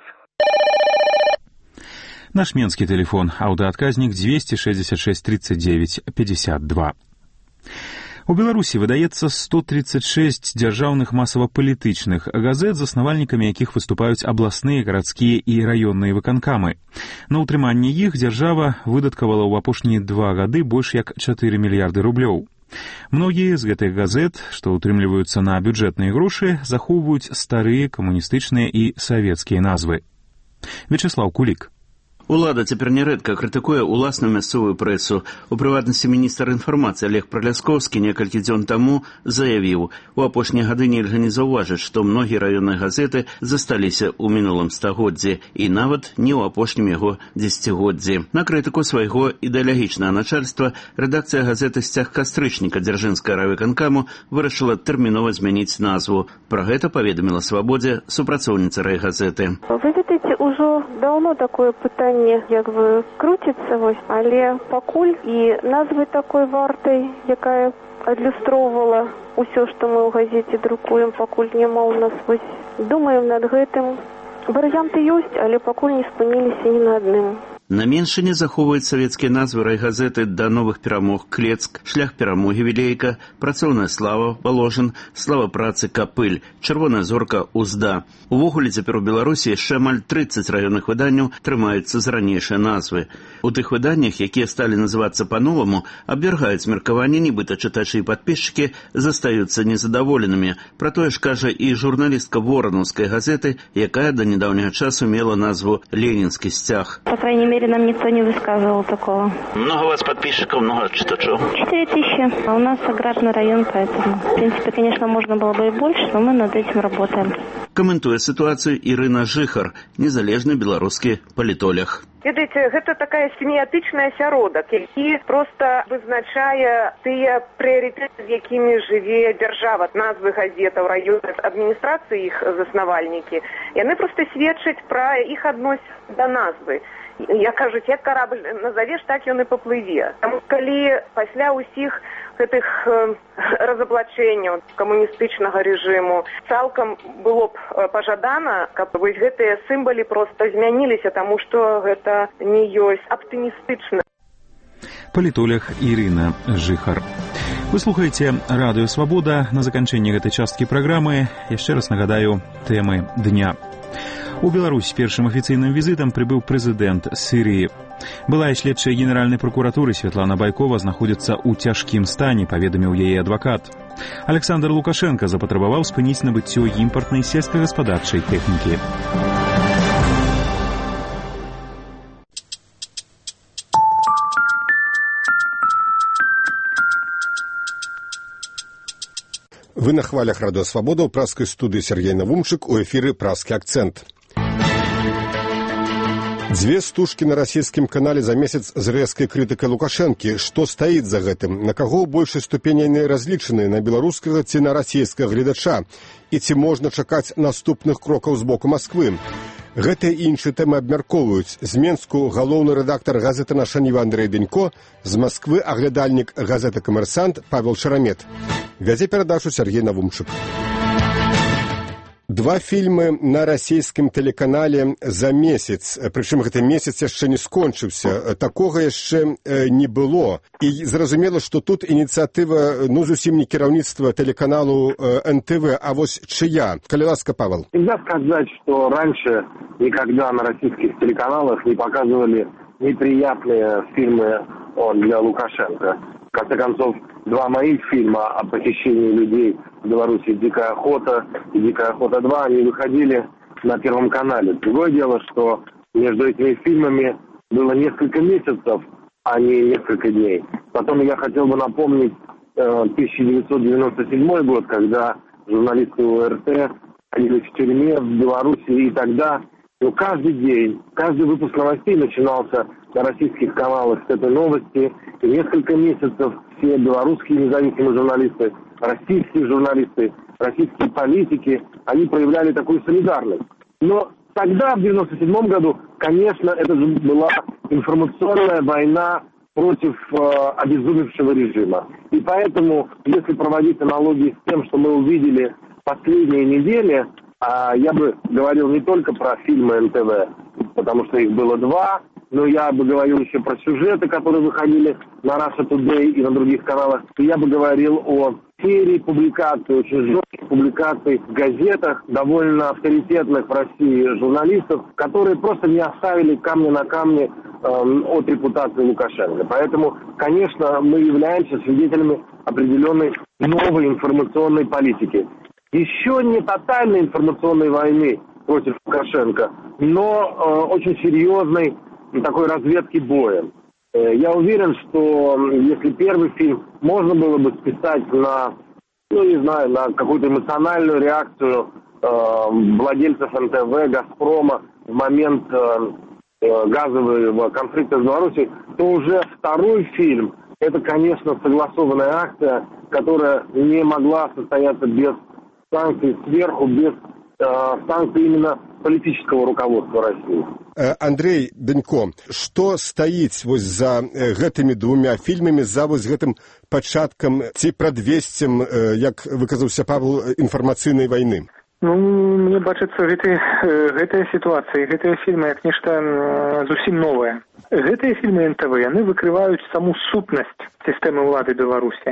Наш менскі тэлефон, аўдыаадказнік двести шестьдесят шесть тридцать девять пятьдесят два. У Беларусі выдаецца сто тридцать шесть дзяржаўных масава-палітычных газет, заснавальнікамі якіх выступаюць абласныя, гарадскія і раённыя выканкамы. На ўтрыманне іх дзяржава выдаткавала ў апошнія два гады больш як чатыры мільярды рублёў. Многія з гэтых газет, што ўтрымліваюцца на бюджэтныя грошы, захоўваюць старыя камуністычныя і савецкія назвы. Вячеслав Кулик. Улада цяпер нярэдка крытыкуе ўласную мясцовую прэсу. У прыватнасці міністр інфармацыі Олег Праляскоўскі некалькі дзён таму заявіў, у апошнія гады нельга не заўважыць, што многія раённыя газеты засталіся ў мінулым стагоддзі і нават не ў апошнім яго дзесяцігоддзі. На крытыку свайго ідэалагічнага начальства рэдакцыя газеты «Сцяг кастрычніка» Дзяржынскага райвыканкаму вырашыла тэрмінова змяніць назву. Пра гэта паведаміла «Свабодзе» супрацоўніца райгазеты. Вы ведаеце, ужо даўно такое пытанне як бы круціцца, вось, але пакуль і назвы такой вартай, якая адлюстроўвала ўсё, што мы ў газеце друкуем, пакуль няма ў нас. Вось думаем над гэтым. Варыянты ёсць, але пакуль не спыніліся ні на адным. На Меншыне захоўваюць савецкія назвы райгазеты да новых перамог Клецк, шлях перамогі Вілейка, працоўная слава Воложын, слава працы Капыль, чырвоная зорка Узда. Увогуле цяпер у Беларусі яшчэ амаль трыццаць раённых выданняў трымаюцца за ранейшыя назвы. У тых выданнях, якія сталі называцца па-новаму, абвяргаюць меркаванне, нібыта чытачы і падпісчыкі застаюцца незадаволенымі. Пра тое ж кажа і журналістка воранаўскай газеты, якая да недаўняга часу мела назву «Ленінскі сцяг». По крайней мере, нам никто не высказывал такого. Много у вас подписчиков, много читачев? Четыре тысячи. А у нас аграрный район, поэтому, в принципе, конечно, можно было бы и больше, но мы над этим работаем. Каментуе ситуацию Ірына Жыхар, незалежны беларускі палітолог. Ведаеце, гэта такая семіятычны асяродак, які проста вызначае тыя прыярытэты, з якімі жыве дзяржава, назвы газетаў, раённых адміністрацыі, іх заснавальнікі. Яны проста сведчаць пра іх адносіны да назвы. Я кажуць, як карабль назавеш, так ён і паплыве. Таму калі пасля ўсіх гэтых э, разаблачэнняў камуністычнага рэжыму цалкам было б пажадана, каб вось гэтыя сімвалы проста змяніліся, таму што гэта не ёсць аптымістычна. Палітолог Ірына Жыхар. Вы слухаеце радыё «Свабода». На заканчэнне гэтай часткі праграмы яшчэ раз нагадаю тэмы дня. У Беларусь першым афіцыйным візітам прыбыў прэзідэнт Сірыі. Былая следчая генеральнай пракуратуры Святлана Байкова знаходзіцца ў цяжкім стане, паведаміў яе адвакат. Александр Лукашенко запатрабаваў спыніць набыццё імпартнай сельскагаспадарчай тэхнікі. Вы на хвалях радыё «Свабода», ў праскай студыі Сергей Навумчык, у эфіры «Праскі акцэнт». Дзве стужкі на расійскім канале за месяц з рэзкай крытыкай Лукашэнкі. Што стаіць за гэтым? На каго ў большай ступені яны разлічаны? На беларускага ці на расійскага гледача? І ці можна чакаць наступных крокаў з боку Масквы? Гэтыя і іншыя тэмы абмяркоўваюць. З Менску галоўны рэдактар газеты «Наша Ніва» Андрэй Бенько, з Масквы аглядальнік газеты «Камерсант» Павел Шарамет. Вядзе перадачу Сергей Навумчык. Два фільмы на расійскім тэлеканале за месяц. Прычым гэты месяц яшчэ не скончыўся. Такога яшчэ не было. І зразумела, што тут ініцыятыва, ну, зусім не кіраўніцтва тэлеканалу эн тэ вэ, а вось чыя. Калі ласка, Павел. Нельзя сказать, что раньше никогда на российских телеканалах не показывали неприятные фильмы для Лукашенко. В конце концов, два моих фильма о похищении людей в Беларуси «Дикая охота» и «Дикая охота два», они выходили на Первом канале. Другое дело, что между этими фильмами было несколько месяцев, а не несколько дней. Потом я хотел бы напомнить э, тысяча девятьсот девяносто седьмой год, когда журналисты о эр тэ ходили в тюрьме в Беларуси, и тогда ну, каждый день, каждый выпуск новостей начинался на российских каналах с этой новости. И несколько месяцев все белорусские независимые журналисты, российские журналисты, российские политики, они проявляли такую солидарность. Но тогда, в девяносто седьмом году, конечно, это же была информационная война против э, обезумевшего режима. И поэтому, если проводить аналогии с тем, что мы увидели в последние недели, э, я бы говорил не только про фильмы эн тэ вэ, потому что их было два, но я бы говорил еще про сюжеты, которые выходили на Russia Today и на других каналах. И я бы говорил о серии публикаций, очень жестких публикаций в газетах, довольно авторитетных в России журналистов, которые просто не оставили камня на камне э, от репутации Лукашенко. Поэтому, конечно, мы являемся свидетелями определенной новой информационной политики. Еще не тотальной информационной войны против Лукашенко, но э, очень серьезной такой разведки боем. Я уверен, что если первый фильм можно было бы списать на, ну не знаю, на какую-то эмоциональную реакцию э, владельцев эн тэ вэ, «Газпрома» в момент э, газового конфликта с Беларусью, то уже второй фильм – это, конечно, согласованная акция, которая не могла состояться без санкций сверху, без э, санкций именно палітычнага руководства России. Андрей Данько, што стаіць вось за гэтымі двумя фільмамі, за вось гэтым пачаткам ці прадвесцем, як выказаўся Павел, інфармацыйнай вайны? Ну, мне бачыцца гэты, гэтая сітуацыя, гэтыя фільмы як нешта зусім новае. Гэтыя фільмы эн тэ вэ, яны выкрываюць саму сутнасць сістэмы ўлады Беларусі,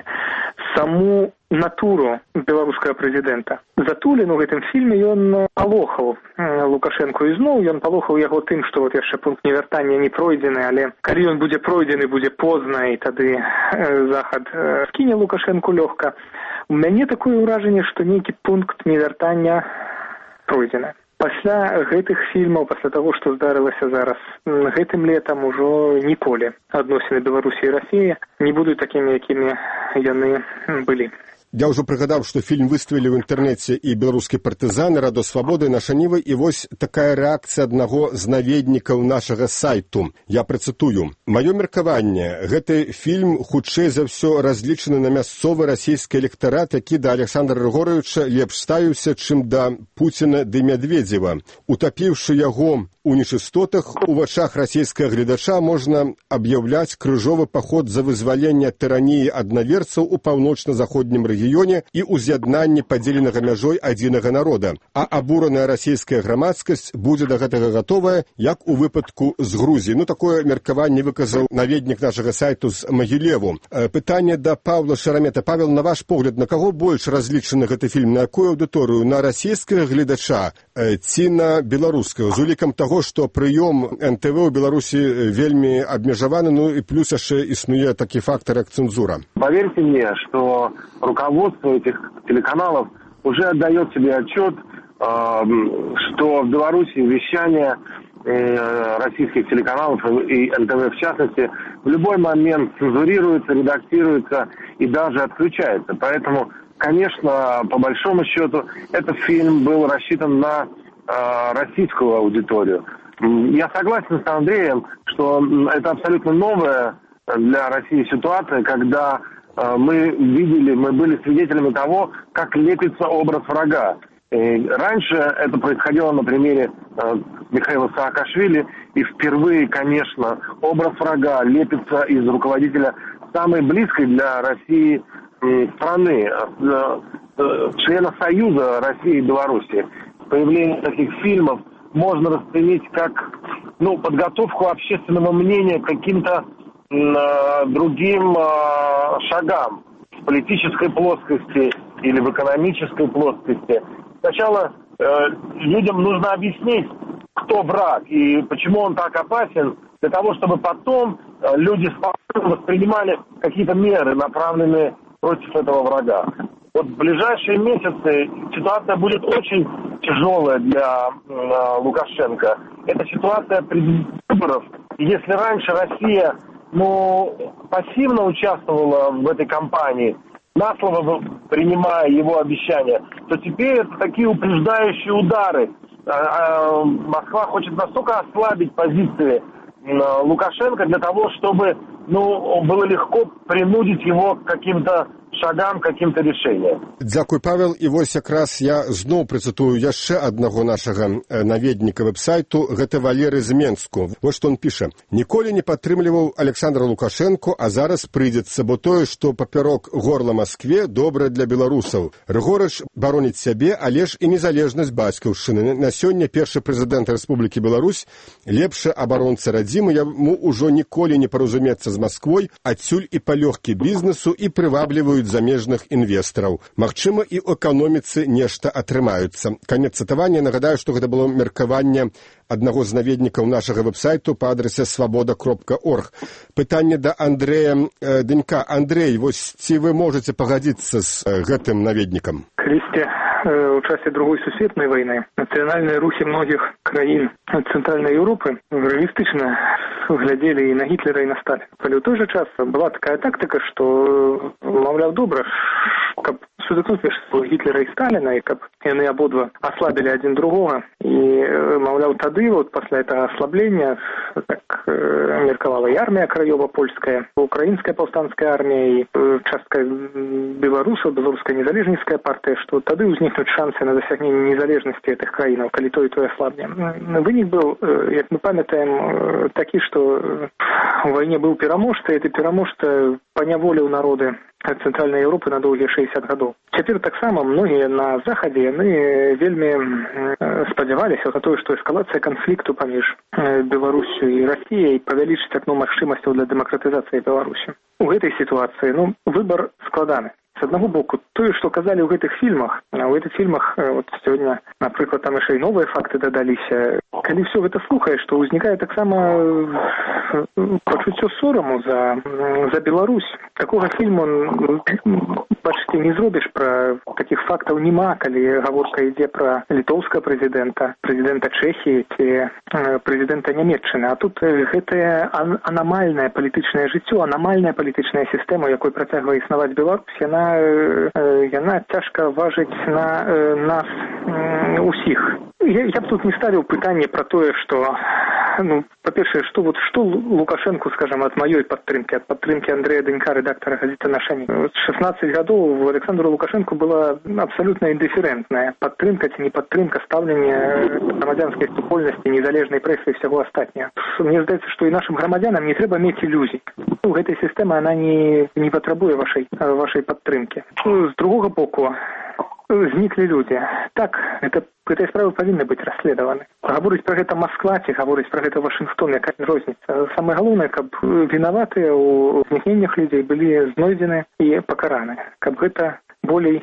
саму натуру беларускага прэзідэнта. Затулін у гэтым фільме ён палохаў Лукашэнку ізноў, ён палохаў яго тым, што вот яшчэ пункт невяртання не пройдзены, але калі ён будзе пройдзены, будзе позна, і тады захад скіне Лукашэнку лёгка. У мяне такое ўражанне, што нейкі пункт невяртання пройдзены. Пасля гэтых фільмаў, пасля таго, што здарылася зараз гэтым летам, ужо ніколі адносіны Беларусі і Расіі не будуць такімі, якімі яны былі. Я ўжо прыгадаў, што фільм выставілі ў інтэрнэце і беларускі партызан, і Радо Свабоды, наша Ніва, і вось такая рэакцыя аднаго з наведнікаў нашага сайту. Я працытую. Маё меркаванне, гэты фільм хутчэй за ўсё разлічаны на мясцовы расійскі электарат, які да Александра Григоровича лепш ставіўся, чым да Пуціна ды Медведзева. Утапіўшы яго у нечыстотах, у вачах расійскага гледача можна аб'яўляць крыжовы паход за вызваленне ад тыраніі аднаверцаў у паўночна-заходнім рэгіёне і ўз'яднанне падзеленага мяжой адзінага народа. А абураная расійская грамадскасць будзе да гэтага гатовая, як у выпадку з Грузіі. Ну, такое меркаванне выказаў наведнік нашага сайту з Магілеву. Пытанне да Павла Шарамета. Павел, на ваш погляд, на каго больш разлічаны гэты фільм? На якую аўдыторыю? На расійскага гледача ці на беларускага? З улікам таго, што прыём эн тэ вэ ў Беларусі вельмі абмежаваны, ну и плюс яшчэ існуе такі фактор, як цензура. Поверьте мне, что руководство этих телеканалов уже отдает себе отчет, что в Беларуси вещание российских телеканалов и эн тэ вэ в частности в любой момент цензурируется, редактируется и даже отключается. Поэтому, конечно, по большому счету, этот фильм был рассчитан на российскую аудиторию. Я согласен с Андреем, что это абсолютно новая для России ситуация, когда мы видели, мы были свидетелями того, как лепится образ врага. И раньше это происходило на примере Михаила Саакашвили, и впервые, конечно, образ врага лепится из руководителя самой близкой для России страны, члена Союза России и Беларуси. Появление таких фильмов можно расценить как, ну, подготовку общественного мнения к каким-то э, другим э, шагам в политической плоскости или в экономической плоскости. Сначала э, людям нужно объяснить, кто враг и почему он так опасен, для того, чтобы потом э, люди спокойно воспринимали какие-то меры, направленные против этого врага. Вот в ближайшие месяцы ситуация будет очень тяжелая для э, Лукашенко. Это ситуация предвыборов. И если раньше Россия, ну, пассивно участвовала в этой кампании, на слово принимая его обещания, то теперь это такие упреждающие удары. Э, э, Москва хочет настолько ослабить позиции э, Лукашенко для того, чтобы, ну, было легко принудить его к каким-то шагам, каким-то решениям. Дзякуй, Павел. І вось якраз я зноў працытую яшчэ аднаго нашага наведніка вэб-сайту, гэта Валерый з Менску. Вот што он піша. Ніколі не падтрымліваў Александра Лукашэнку, а зараз прыйдзецца, бо тое, што папярок горла Маскве, добра для беларусаў. Рыгорыч бароніць сябе, але ж і незалежнасць бацькаўшчыны. На сёння першы прэзідэнт Рэспублікі Беларусь, лепшы абаронца радзімы, яму ўжо ніколі не паразумецца з Масквой, адсюль і палёгкі бізнесу, і прывабліваюць замежных інвестараў. Магчыма, і ў эканоміцы нешта атрымаюцца. Канец цытавання. Нагадаю, што гэта было меркаванне аднаго з наведнікаў нашага вэб-сайту па адрасе свабода кропка орг. Пытанне да Андрэя э, Данька. Андрей, вось ці вы можаце пагадзіцца з э, гэтым наведнікам? Калісьці у часе другой сусветнай вайны нацыянальныя рухі многіх краін Цэнтральнай Еўропы рэалістычна глядзелі і на Гітлера, і на Сталіна. Калі ў той жа час была такая тактыка, што, маўляў, добра, каб сутыкнуць між Гітлера і Сталіна, і каб яны абодва аслабілі адзін другога. І, маўляў, тады, вот, пасля этого аслаблення, так меркавала і армія краёва польская, украінская паўстанцкая армія, і частка беларусаў, беларуская незалежніцкая партыя, што тады ўзнікнуць шансы на дасягненне незалежнасці гэтых краінаў, калі то і тое аслабне. Вынік быў, як мы памятаем, такі, што у вайне быў пераможца, і гэты пераможца паняволіў народы Цэнтральнай Еўропы на доўгія шэсцьдзесят гадоў. Цяпер таксама многія на захадзе яны вельмі спадзяваліся на тое, што эскалацыя канфлікту паміж Беларусю і Расіяй павялічыць акно магчымасцяў для дэмакратызацыі Беларусі. У гэтай сітуацыі, ну, выбар складаны. С аднаго боку, тое, што казалі ў гэтых фільмах, а ў гэтых фільмах, вот сёння, напрыклад, там яшчэ і новыя факты дадаліся. Калі ўсё гэта слухаеш, то ўзнікае таксама пачуццё сораму за, за Беларусь. Такога фільму, бачыце, не зробіш пра такіх фактаў нема, калі гаворка ідзе пра літоўскага прэзідэнта, прэзідэнта Чэхіі ці прэзідэнта Нямецчыны. А тут гэтая анамальная палітычнае жыццё, анамальная палітычная сістэма, якой працягвае існаваць Беларусь, яна яна цяжка важыць на нас усіх. Я, я б тут не ставіў пытанне пра тое, што, ну, па-першае, што вот што Лукашенку, скажам, ад маёй падтрымкі, ад падтрымкі Андрэя Данька, рэдактара газеты «Нашэнік». шестнадцать гадоў у Александру Лукашенку была абсалютна індыферэнтная падтрымка ці не падтрымка, стаўленне грамадзянскай супольнасці, незалежнай прэсы і ўсяго астатняга. Мне здаецца, што і нашым грамадзянам не трэба мець ілюзій. У гэтай сістэмы она не, не патрабуе вашай, вашай падтрымкі. З другога боку, зніклі людзі. Так, это, гэтыя справы павінны быць расследаваны. Гаворыць пра гэта Масква ці гаворыць пра гэта Вашынгтон, якая розніца. Самае галоўнае, каб вінаватыя ў знікненнях людзей былі знойдзены і пакараны, каб гэта болей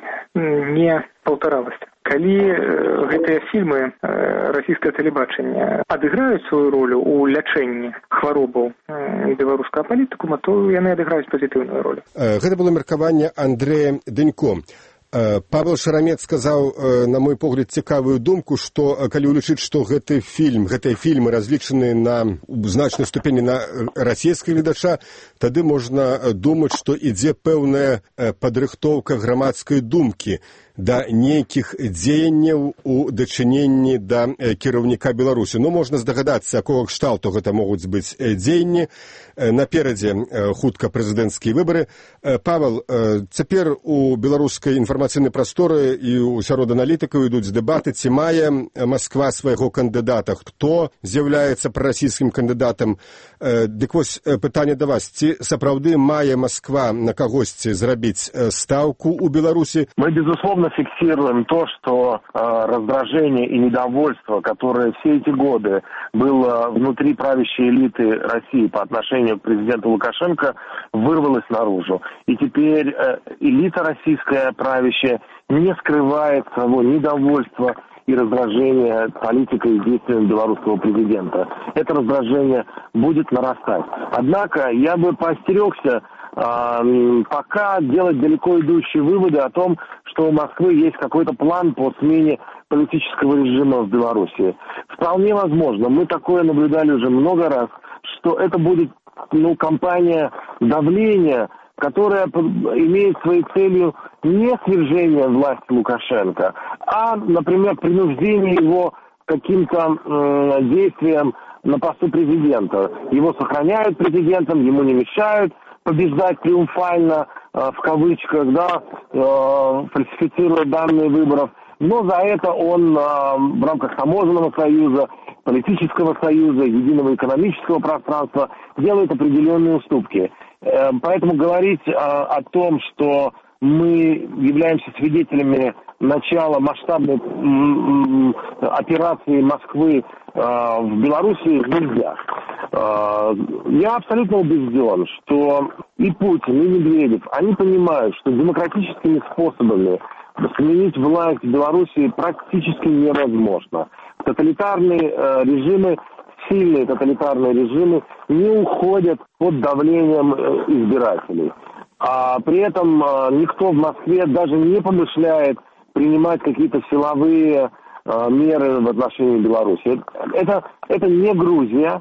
не паўтаралася. Калі э, гэтыя фільмы э, расійскае тэлебачанне адыграюць сваю ролю ў лячэнні хваробаў э, беларускага палітыкума, то яны адыграюць пазітыўную ролю. Гэта было меркаванне Андрэя Данько. Павел Шарамец сказаў, на мой погляд, цікавую думку, што калі ўлічыць, што гэты фільм, гэтыя фільмы разлічаны на значнай ступені на расійскага гледача, тады можна думаць, што ідзе пэўная падрыхтоўка грамадскай думкі да нейкіх дзеянняў у дачыненні да кіраўніка Беларусі. Ну, можна здагадацца, якога кшталту гэта могуць быць дзеянні. Наперадзе хутка прэзідэнцкія выбары. Павел, цяпер у беларускай інфармацыйнай прасторы і ў сярод аналітыкаў ідуць дэбаты, ці мае Масква свайго кандыдата, хто з'яўляецца прарасійскім кандыдатам. Дык вось пытанне да вас, ці сапраўды мае Масква на кагосьці зрабіць стаўку ў Беларусі? Мы, безусловно, фиксируем то, что э, раздражение и недовольство, которое все эти годы было внутри правящей элиты России по отношению к президенту Лукашенко, вырвалось наружу. И теперь э, элита российская правящая не скрывает своего недовольства и раздражение политикой и действиями белорусского президента. Это раздражение будет нарастать. Однако я бы поостерегся пока делать далеко идущие выводы о том, что у Москвы есть какой-то план по смене политического режима в Беларуси. Вполне возможно, мы такое наблюдали уже много раз, что это будет, ну, кампания давления, которая имеет своей целью не свержение власти Лукашенко, а, например, принуждение его к каким-то э, действиям на посту президента. Его сохраняют президентом, ему не мешают побеждать триумфально, э, в кавычках, да, э, фальсифицируя данные выборов, но за это он э, в рамках таможенного союза, политического союза, единого экономического пространства делает определенные уступки. Э, поэтому говорить э, о том, что мы являемся свидетелями начала масштабной м- м- операции Москвы э, в Беларуси нельзя. Э, я абсолютно убежден, что и Путин, и Медведев, они понимают, что демократическими способами сменить власть в Беларуси практически невозможно. Тоталитарные э, режимы, сильные тоталитарные режимы не уходят под давлением э, избирателей. А при этом э, никто в Москве даже не помышляет принимать какие-то силовые э, меры в отношении Беларуси. Это, это не Грузия,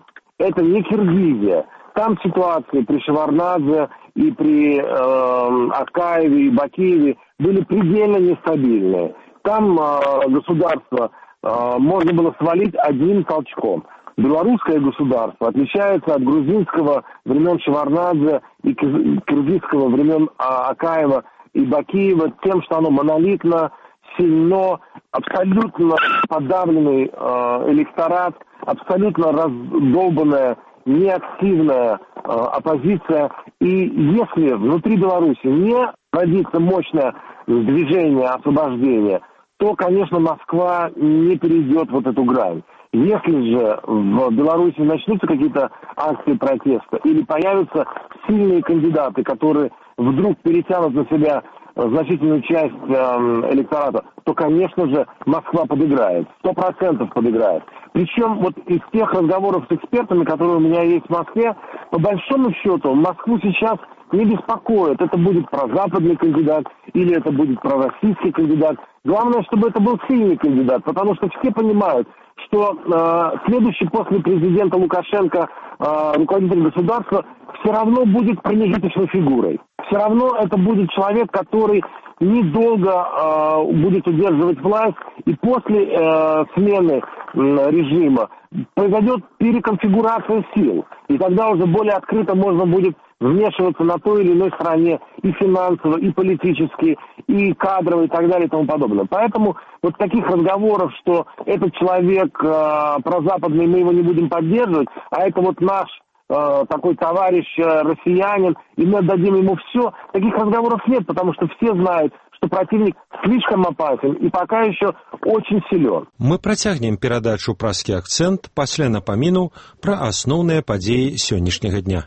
Это не Киргизия. Там ситуации при Шеварднадзе и при э, Акаеве и Бакиеве были предельно нестабильные. Там э, государство э, можно было свалить одним толчком. Белорусское государство отличается от грузинского времен Шеварднадзе и киргизского времен Акаева и Бакиева тем, что оно монолитно, сильно, абсолютно подавленный э, электорат, абсолютно раздолбанная, неактивная э, оппозиция. И если внутри Беларуси не родится мощное движение освобождения, то, конечно, Москва не перейдет вот эту грань. Если же в Беларуси начнутся какие-то акции протеста или появятся сильные кандидаты, которые вдруг перетянут на себя значительную часть э, электората, то, конечно же, Москва подыграет, сто процентов подыграет. Причем вот из тех разговоров с экспертами, которые у меня есть в Москве, по большому счету Москву сейчас не беспокоит, это будет прозападный кандидат или это будет пророссийский кандидат. Главное, чтобы это был сильный кандидат, потому что все понимают, что э, следующий после президента Лукашенко э, руководитель государства все равно будет промежуточной фигурой. Все равно это будет человек, который недолго э, будет удерживать власть, и после э, смены э, режима произойдет переконфигурация сил. И тогда уже более открыто можно будет вмешиваться на той или иной стороне и финансово, и политически, и кадрово, и так далее, и тому подобное. Поэтому вот таких разговоров, что этот человек э, прозападный, мы его не будем поддерживать, а это вот наш э, такой товарищ э, россиянин, и мы отдадим ему все, таких разговоров нет, потому что все знают, что противник слишком опасен и пока еще очень силен. Мы працягнем перадачу «Праскі акцэнт» пасля напаміну пра асноўныя падзеі сённяшняга дня.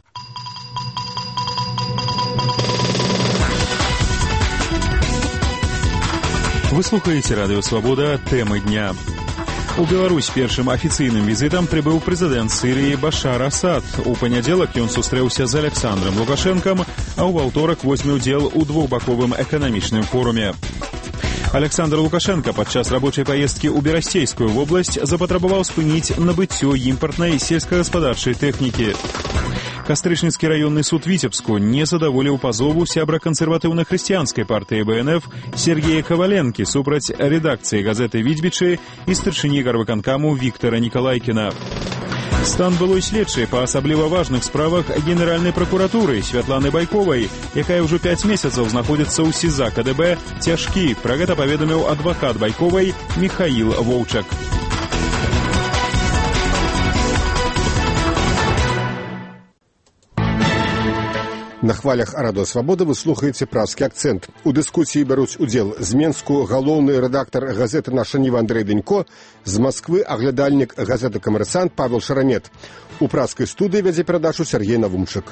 Вы слухаеце радыё «Свабода», тэмы дня. У Беларусь першым афіцыйным візітам прыбыў прэзідэнт Сірыі Башар Асад. У панядзелак ён сустрэўся з Александром Лукашэнкам, а ў аўторак возьме ўдзел у двухбаковым эканамічным форуме. Александр Лукашенко падчас рабочай паездкі ў Берасцейскую вобласць запатрабаваў спыніць набыццё імпартнай сельскагаспадарчай тэхнікі. Кастрычніцкі раённы суд Віцебску не задаволіў пазову сябра кансерватыўна-хрысціянскай партыі Бэ Эн Эф Сергея Каваленкі супраць рэдакцыі газеты «Відзьбічы» і старшыні гарвыканкаму Віктара Нікалайкіна. Стан былой следчай па асабліва важных справах Генеральнай пракуратуры Святланы Байковай, якая ўжо пяць месяцаў знаходзіцца ў СІЗА Ка Дэ Бэ, цяжкі. Пра гэта паведаміў адвакат Байковай Міхаіл Воўчак. На хвалях радыё «Свабода» вы слухаеце «Праскі акцэнт». У дыскусіі бяруць удзел з Менску галоўны рэдактар газеты «Наша Ніва» Андрэй Дэнько, з Масквы аглядальнік газеты «Камерсант» Павел Шарамет. У праскай студыі вядзе перадачу Сергей Навумчык.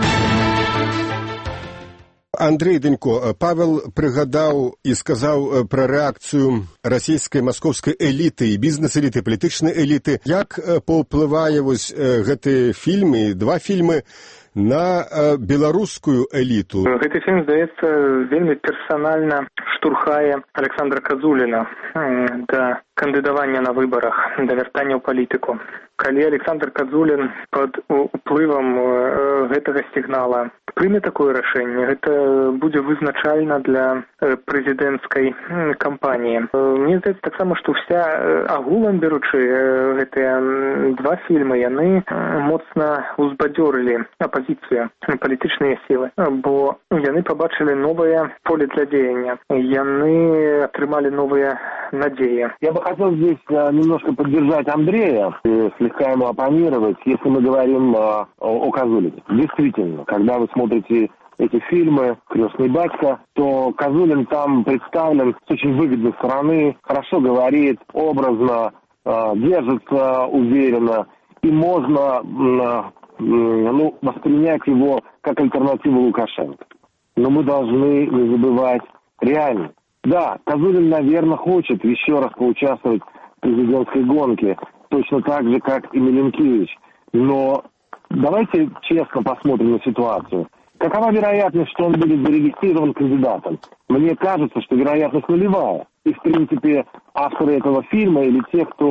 Андрей Дэнько, Павел прыгадаў і сказаў пра рэакцыю расійскай маскоўскай эліты і бізнес-эліты, палітычнай эліты. Як паўплывае вось гэтыя фільмы, два фільмы, на э, беларускую эліту? Гэты фільм, здаецца, вельмі персанальна штурхае Александра Казуліна э, да кандыдавання на выбарах, да вяртання ў палітыку. Калі Александр Казулін пад уплывам э, гэтага сігнала прыме такое рашэнне, гэта будзе вызначальна для э, прэзідэнцкай э, кампаніі. Э, мне здаецца таксама, што вся э, агулам беручы э, гэтыя э, два фільмы, яны э, моцна узбадзёрылі апазіцыю, палітычныя сілы, бо яны пабачылі новае поле для дзеяння, яны атрымалі новыя надеи. Я бы хотел здесь немножко поддержать Андрея и слегка ему оппонировать, если мы говорим о, о Козулине. Действительно, когда вы смотрите эти фильмы «Крестный батька», то Козулин там представлен с очень выгодной стороны, хорошо говорит, образно, держится уверенно, и можно ну, воспринять его как альтернативу Лукашенко. Но мы должны не забывать реально. Да, Козулин, наверное, хочет еще раз поучаствовать в президентской гонке, точно так же, как и Меленкевич. Но давайте честно посмотрим на ситуацию. Какова вероятность, что он будет зарегистрирован кандидатом? Мне кажется, что вероятность нулевая. И, в принципе, авторы этого фильма или те, кто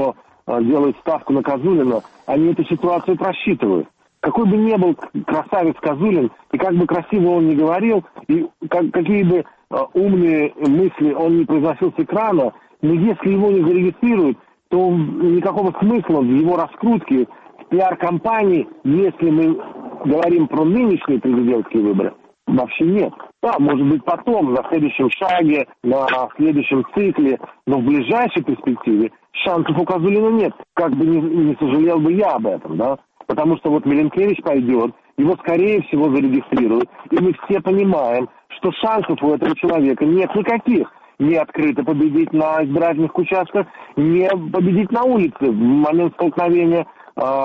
делают ставку на Козулина, они эту ситуацию просчитывают. Какой бы ни был красавец Козулин, и как бы красиво он ни говорил, и как, какие бы а, умные мысли он не произносил с экрана, но если его не зарегистрируют, то никакого смысла в его раскрутке, в пиар-компании, если мы говорим про нынешние президентские выборы, вообще нет. Да, может быть потом, на следующем шаге, на следующем цикле, но в ближайшей перспективе шансов у Козулина нет. Как бы не, не сожалел бы я об этом, да? Потому что вот Миленкевич пойдет, его скорее всего зарегистрируют, и мы все понимаем, что шансов у этого человека нет никаких. Не открыто победить на избирательных участках, не победить на улице в момент столкновения э,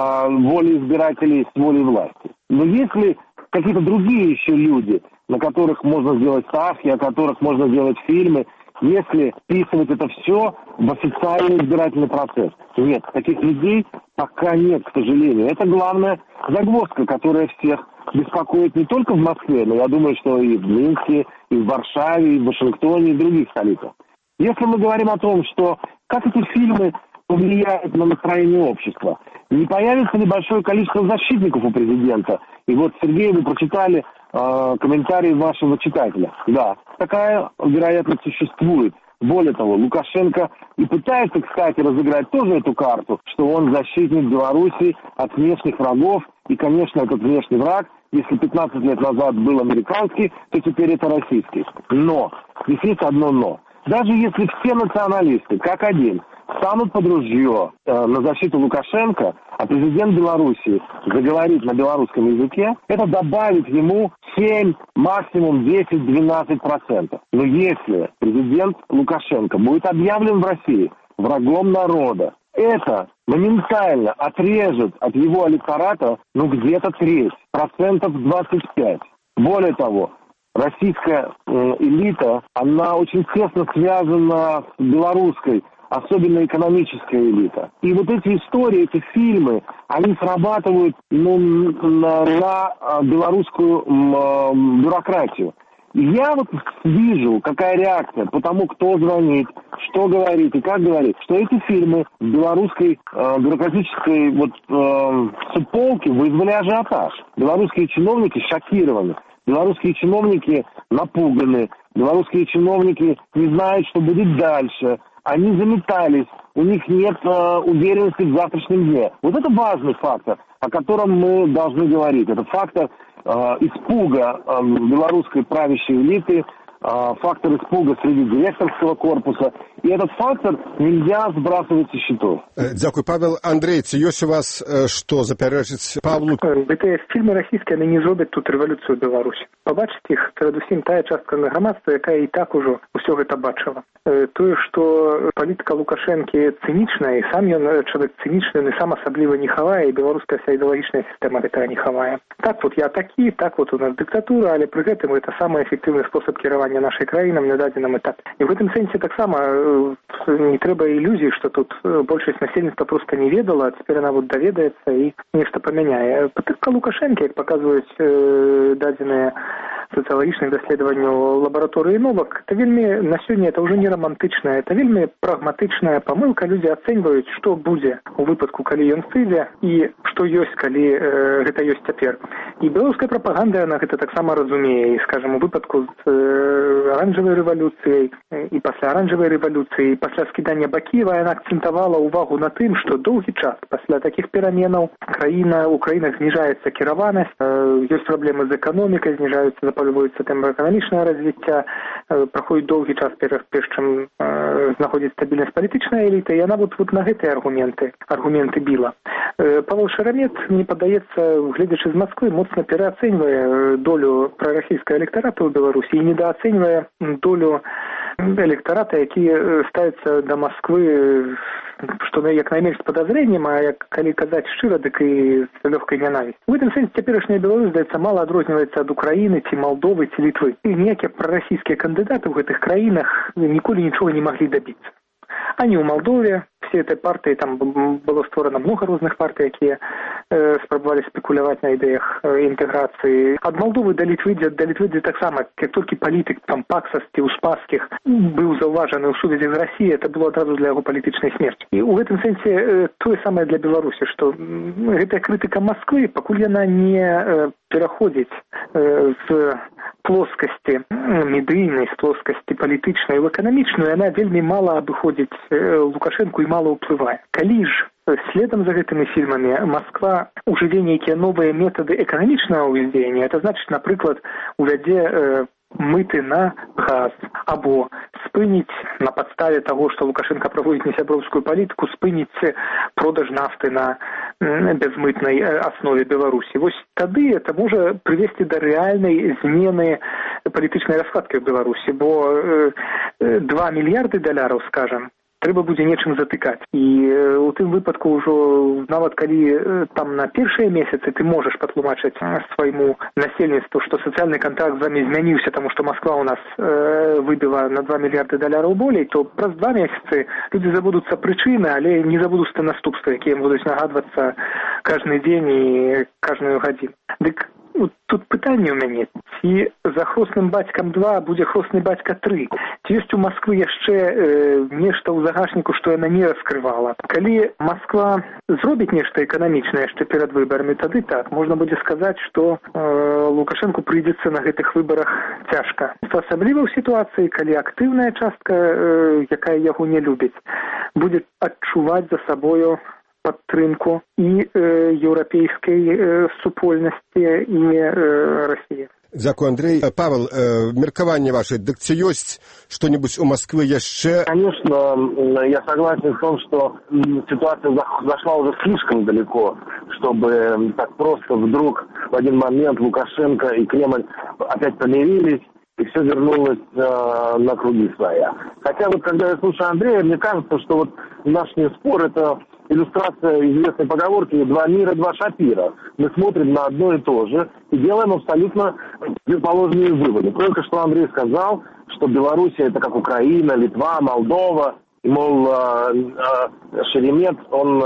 воли избирателей с волей власти. Но если какие-то другие еще люди, на которых можно сделать ставки, о которых можно сделать фильмы, если вписывать это все в официальный избирательный процесс. Нет, таких людей пока нет, к сожалению. Это главная загвоздка, которая всех беспокоит не только в Москве, но я думаю, что и в Минске, и в Варшаве, и в Вашингтоне, и в других столицах. Если мы говорим о том, что как эти фильмы повлияют на настроение общества, не появится ли большое количество защитников у президента? И вот, Сергей, вы прочитали э, комментарии вашего читателя. Да, такая вероятность существует. Более того, Лукашенко и пытается, кстати, разыграть тоже эту карту, что он защитник Беларуси от внешних врагов. И, конечно, этот внешний враг, если пятнадцать лет назад был американский, то теперь это российский. Но, здесь есть одно но. Даже если все националисты, как один, станут под ружье э, на защиту Лукашенко, а президент Беларуси заговорит на белорусском языке, это добавит ему семь, максимум десять-двенадцать процентов. Но если президент Лукашенко будет объявлен в России врагом народа, это моментально отрежет от его электората, ну, где-то треть, процентов двадцать пять. Более того, российская э, элита, она очень тесно связана с белорусской, особенно экономическая элита. И вот эти истории, эти фильмы, они срабатывают ну, на, на белорусскую э, бюрократию. И я вот вижу, какая реакция по тому, кто звонит, что говорит и как говорит, что эти фильмы в белорусской э, бюрократической вот, э, суполке вызвали ажиотаж. Белорусские чиновники шокированы. Белорусские чиновники напуганы, белорусские чиновники не знают, что будет дальше. Они заметались, у них нет э, уверенности в завтрашнем дне. Вот это важный фактор, о котором мы должны говорить. Это фактор э, испуга э, белорусской правящей элиты, э, фактор испуга среди директорского корпуса. И этот фактор нельзя сбрасывать со счетов. Дякую, Павел. Андрей, ці ёсць у вас што запярэчыць Павлу? Гэтыя фільмы расійскія, яны не зробяць тут рэвалюцыю ў Беларусі. Пабачыць іх, перадусім, тая частка грамадства, якая і так ужо ўсё гэта бачыла. Тое, што палітыка Лукашэнкі цынічная, і сам ён чалавек цынічны, ён і сам асабліва не хавае, і беларуская вся ідэалагічная сістэма гэтага не хавае. Так вот я такі, так вот у нас дыктатура, але пры гэтым гэта самы эфектыўны спосаб кіравання нашай краінам на дадзеным этапе. І в гэтым сэнсе таксама не трэба ілюзій, што тут большасць насельніцтва проста не ведала, а цяпер яна вот даведаецца і нешта памяняе. Палітыка Лукашэнкі, як паказваюць дадзеныя сацыялагічных даследаванняў лабараторыі Новак, это вельмі на сёння это ўжо не романтычная, это вельмі прагматычная памылка. Людзі ацэньваюць, што будзе у выпадку, калі ён сыдзе, і што ёсць, калі э, гэта ёсць цяпер. І беларуская прапаганда, яна гэта таксама разумее. І, скажам, у выпадку з э, аранжавай рэвалюцыяй і пасля аранжавай рэвалюцыі, і пасля скідання Бакіева, яна акцэнтавала ўвагу на тым, што доўгі час пасля такіх пераменаў краіна, у краінах зніжаецца кіраванасць, э, ёсць праблемы з эканомікай, зніжаюцца, запалюваюцца тэмпы эканамічнага развіцця, э, праходзіць доўгі час перш чым э, знаходзіць стабільнасць палітычная эліта, і яна вот, вот на гэтыя аргументы, аргументы біла. Э, Павел Шарамет, мне падаецца, гледзячы з Москвы, моцна пераацэньвае долю прарасійскага электарата ў Беларусі і недаацэньвае долю электарата, які ставіцца да Москвы, што як найменш з падазрэннем, а як калі казаць шчыра, дык і з лёгкай нянавісцю. У гэтым сэнсе цяперашняя Беларусь, здаецца, мала адрозніваецца ад Украіны ці Малдовы ці Літвы. І ніякія прарасійскія кандыдаты ў гэтых краінах ніколі нічога не маглі дабіцца. Ані ў Малдове, все этой партии, там было створено много розных партий, якія э, спрабавалі спекуляваць на ідэях э, інтэграцыі. Ад Малдовы да Літвы, да Літвы таксама, як толькі палітык там Паксасці, Успаскіх быў заўважаны ў сувязі з Расіяй, это было адразу для яго палітычнай смерці. І ў гэтым сэнсе э, тое самае для Беларусі, што э, гэтая крытыка Масквы, пакуль яна не э, пераходзіць э, з плоскасці медыйнай, з плоскасці палітычнай у эканамічную, яна вельмі мала абыходзіць э, Лукашэнку і мала ўплывае. Калі ж следом за гэтымі фільмамі Москва ужыве нейкія новыя метады эканамічнага ўвядзення, это значыць, напрыклад, увядзе э, мыты на газ, або спыніць на падставе таго, што Лукашенко праводзіць несяброўскую палітыку, спыніць продаж нафты на безмытнай аснове Беларусі. Вось тады это можа прывесці да рэальнай змены палітычнай раскладкі ў Беларусі, бо э, два мільярды даляраў, скажам, трэба будзе нечым затыкаць. І э, у тым выпадку ўжо, нават калі э, там на першыя месяцы ты можаш патлумачыць свайму насельніцтву, што сацыяльны кантракт з вамі змяніўся, таму што Масква ў нас э, выбіла на два мільярды даляраў болей, то праз два месяцы людзі забудуцца прычыны, але не забудуцца наступствы, якія ім будуць нагадвацца кожны дзень і кожную гадзіну. Дык тут пытанне ў мяне, ці за хросным бацькам два будзе хросны бацька тры? Ці ёсць у Масквы яшчэ э, нешта ў загашніку, што яна не раскрывала? Калі Масква зробіць нешта эканамічнае яшчэ перад выбарамі, тады так, можна будзе сказаць, што э, Лукашэнку прыйдзецца на гэтых выбарах цяжка. Асабліва ў сітуацыі, калі актыўная частка, э, якая яго не любіць, будзе адчуваць за сабою падтрымку і э, еўрапейскай э, супольнасці і э, Расіі. Дзякуй, Андрей. Павел, э, меркаванне ваше, дык ці ёсць што-нибудь у Москвы яшчэ? Конечно, я согласен в том, что ситуация зашла уже слишком далеко, чтобы так просто вдруг в один момент Лукашенко и Кремль опять помирились, и все вернулось э, на круги своя. Хотя вот когда я слушаю Андрея, мне кажется, что вот наш спор — это иллюстрация известной поговорки «два мира, два шапира». Мы смотрим на одно и то же и делаем абсолютно противоположные выводы. Только что Андрей сказал, что Белоруссия — это как Украина, Литва, Молдова, и, мол, Шеремет, он,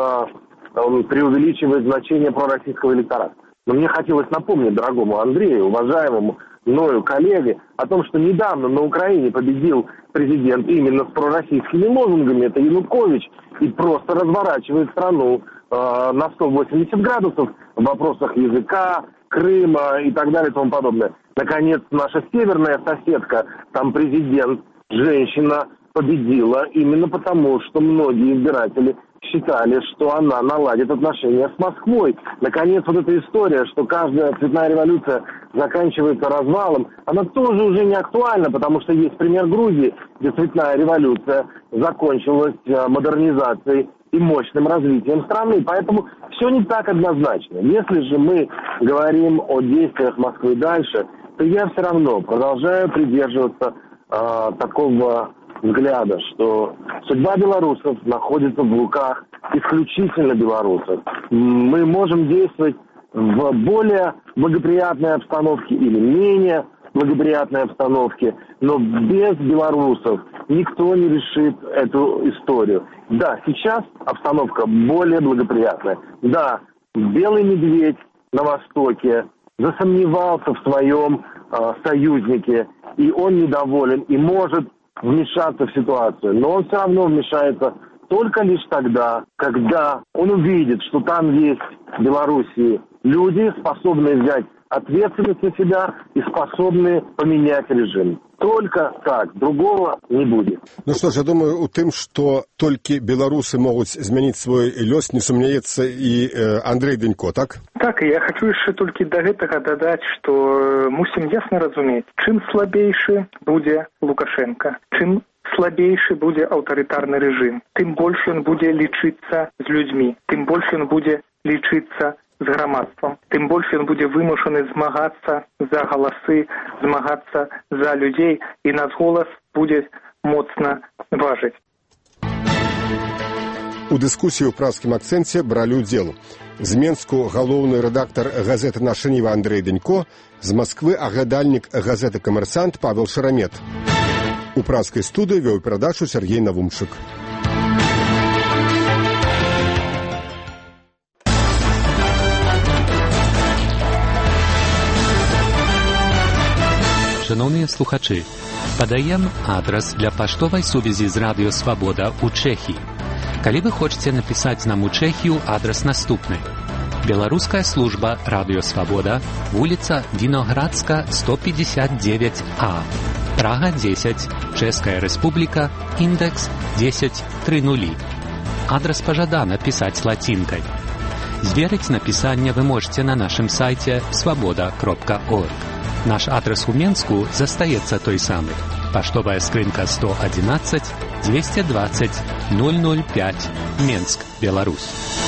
он преувеличивает значение пророссийского электората. Но мне хотелось напомнить дорогому Андрею, уважаемому мною коллеге, о том, что недавно на Украине победил президент именно с пророссийскими лозунгами, это Янукович, и просто разворачивает страну э, на сто восемьдесят градусов в вопросах языка, Крыма и так далее и тому подобное. Наконец, наша северная соседка, там президент, женщина, победила именно потому, что многие избиратели считали, что она наладит отношения с Москвой. Наконец, вот эта история, что каждая цветная революция заканчивается развалом, она тоже уже не актуальна, потому что есть пример Грузии, где цветная революция закончилась модернизацией и мощным развитием страны. Поэтому все не так однозначно. Если же мы говорим о действиях Москвы дальше, то я все равно продолжаю придерживаться э, такого взгляда, что судьба белорусов находится в руках исключительно белорусов. Мы можем действовать в более благоприятной обстановке или менее благоприятной обстановке, но без белорусов никто не решит эту историю. Да, сейчас обстановка более благоприятная. Да, белый медведь на Востоке засомневался в своем э, союзнике, и он недоволен, и может вмешаться в ситуацию. Но он все равно вмешается только лишь тогда, когда он увидит, что там есть в Белоруссии люди, способные взять ответственность на себя и способные поменять режим. Только так, другого не будет. Ну что ж, я думаю, у тым, что только белорусы могут изменить свой лёс, не сумняется и э, Андрей Денько, так? Так, я хочу еще только до этого додать, что мусим ясно разуметь, чем слабейший будет Лукашенко, чем слабейший будет аўтарытарны рэжым, тым больше он будет лечиться с людьми, тым больше он будет лечиться з грамадствам, тым больш ён будзе вымушаны змагацца за галасы, змагацца за людзей, і наш голас будзе моцна важыць. У дыскусіі ў празскім акцэнце бралі ўдзел з Менску галоўны рэдактар газеты «Наша Ніва» Андрей Денько, з Масквы агадальнік газеты «Камерсант» Павел Шеремет. У празскай студыі вёў перадачу Сергей Навумчык. Шановныя слухачы, падаем адрас для паштовай сувязі з Радыё Свабода ў Чэхіі. Калі вы хочаце напісаць нам у Чэхію, адрас наступны. Беларуская служба Радыё Свабода, вуліца Віноградска, сто пятьдесят девять А, Прага десять, Чэшская Рэспубліка, індекс десять три нули. Адрас пажадана пісаць лацінкай. Зверыць напісанне вы можете на нашым сайце свабода кропка орг. Наш адрес у Менску застаецца той самы. Паштовая скрынка сто одиннадцать двести двадцать ноль ноль пять, Менск, Беларусь.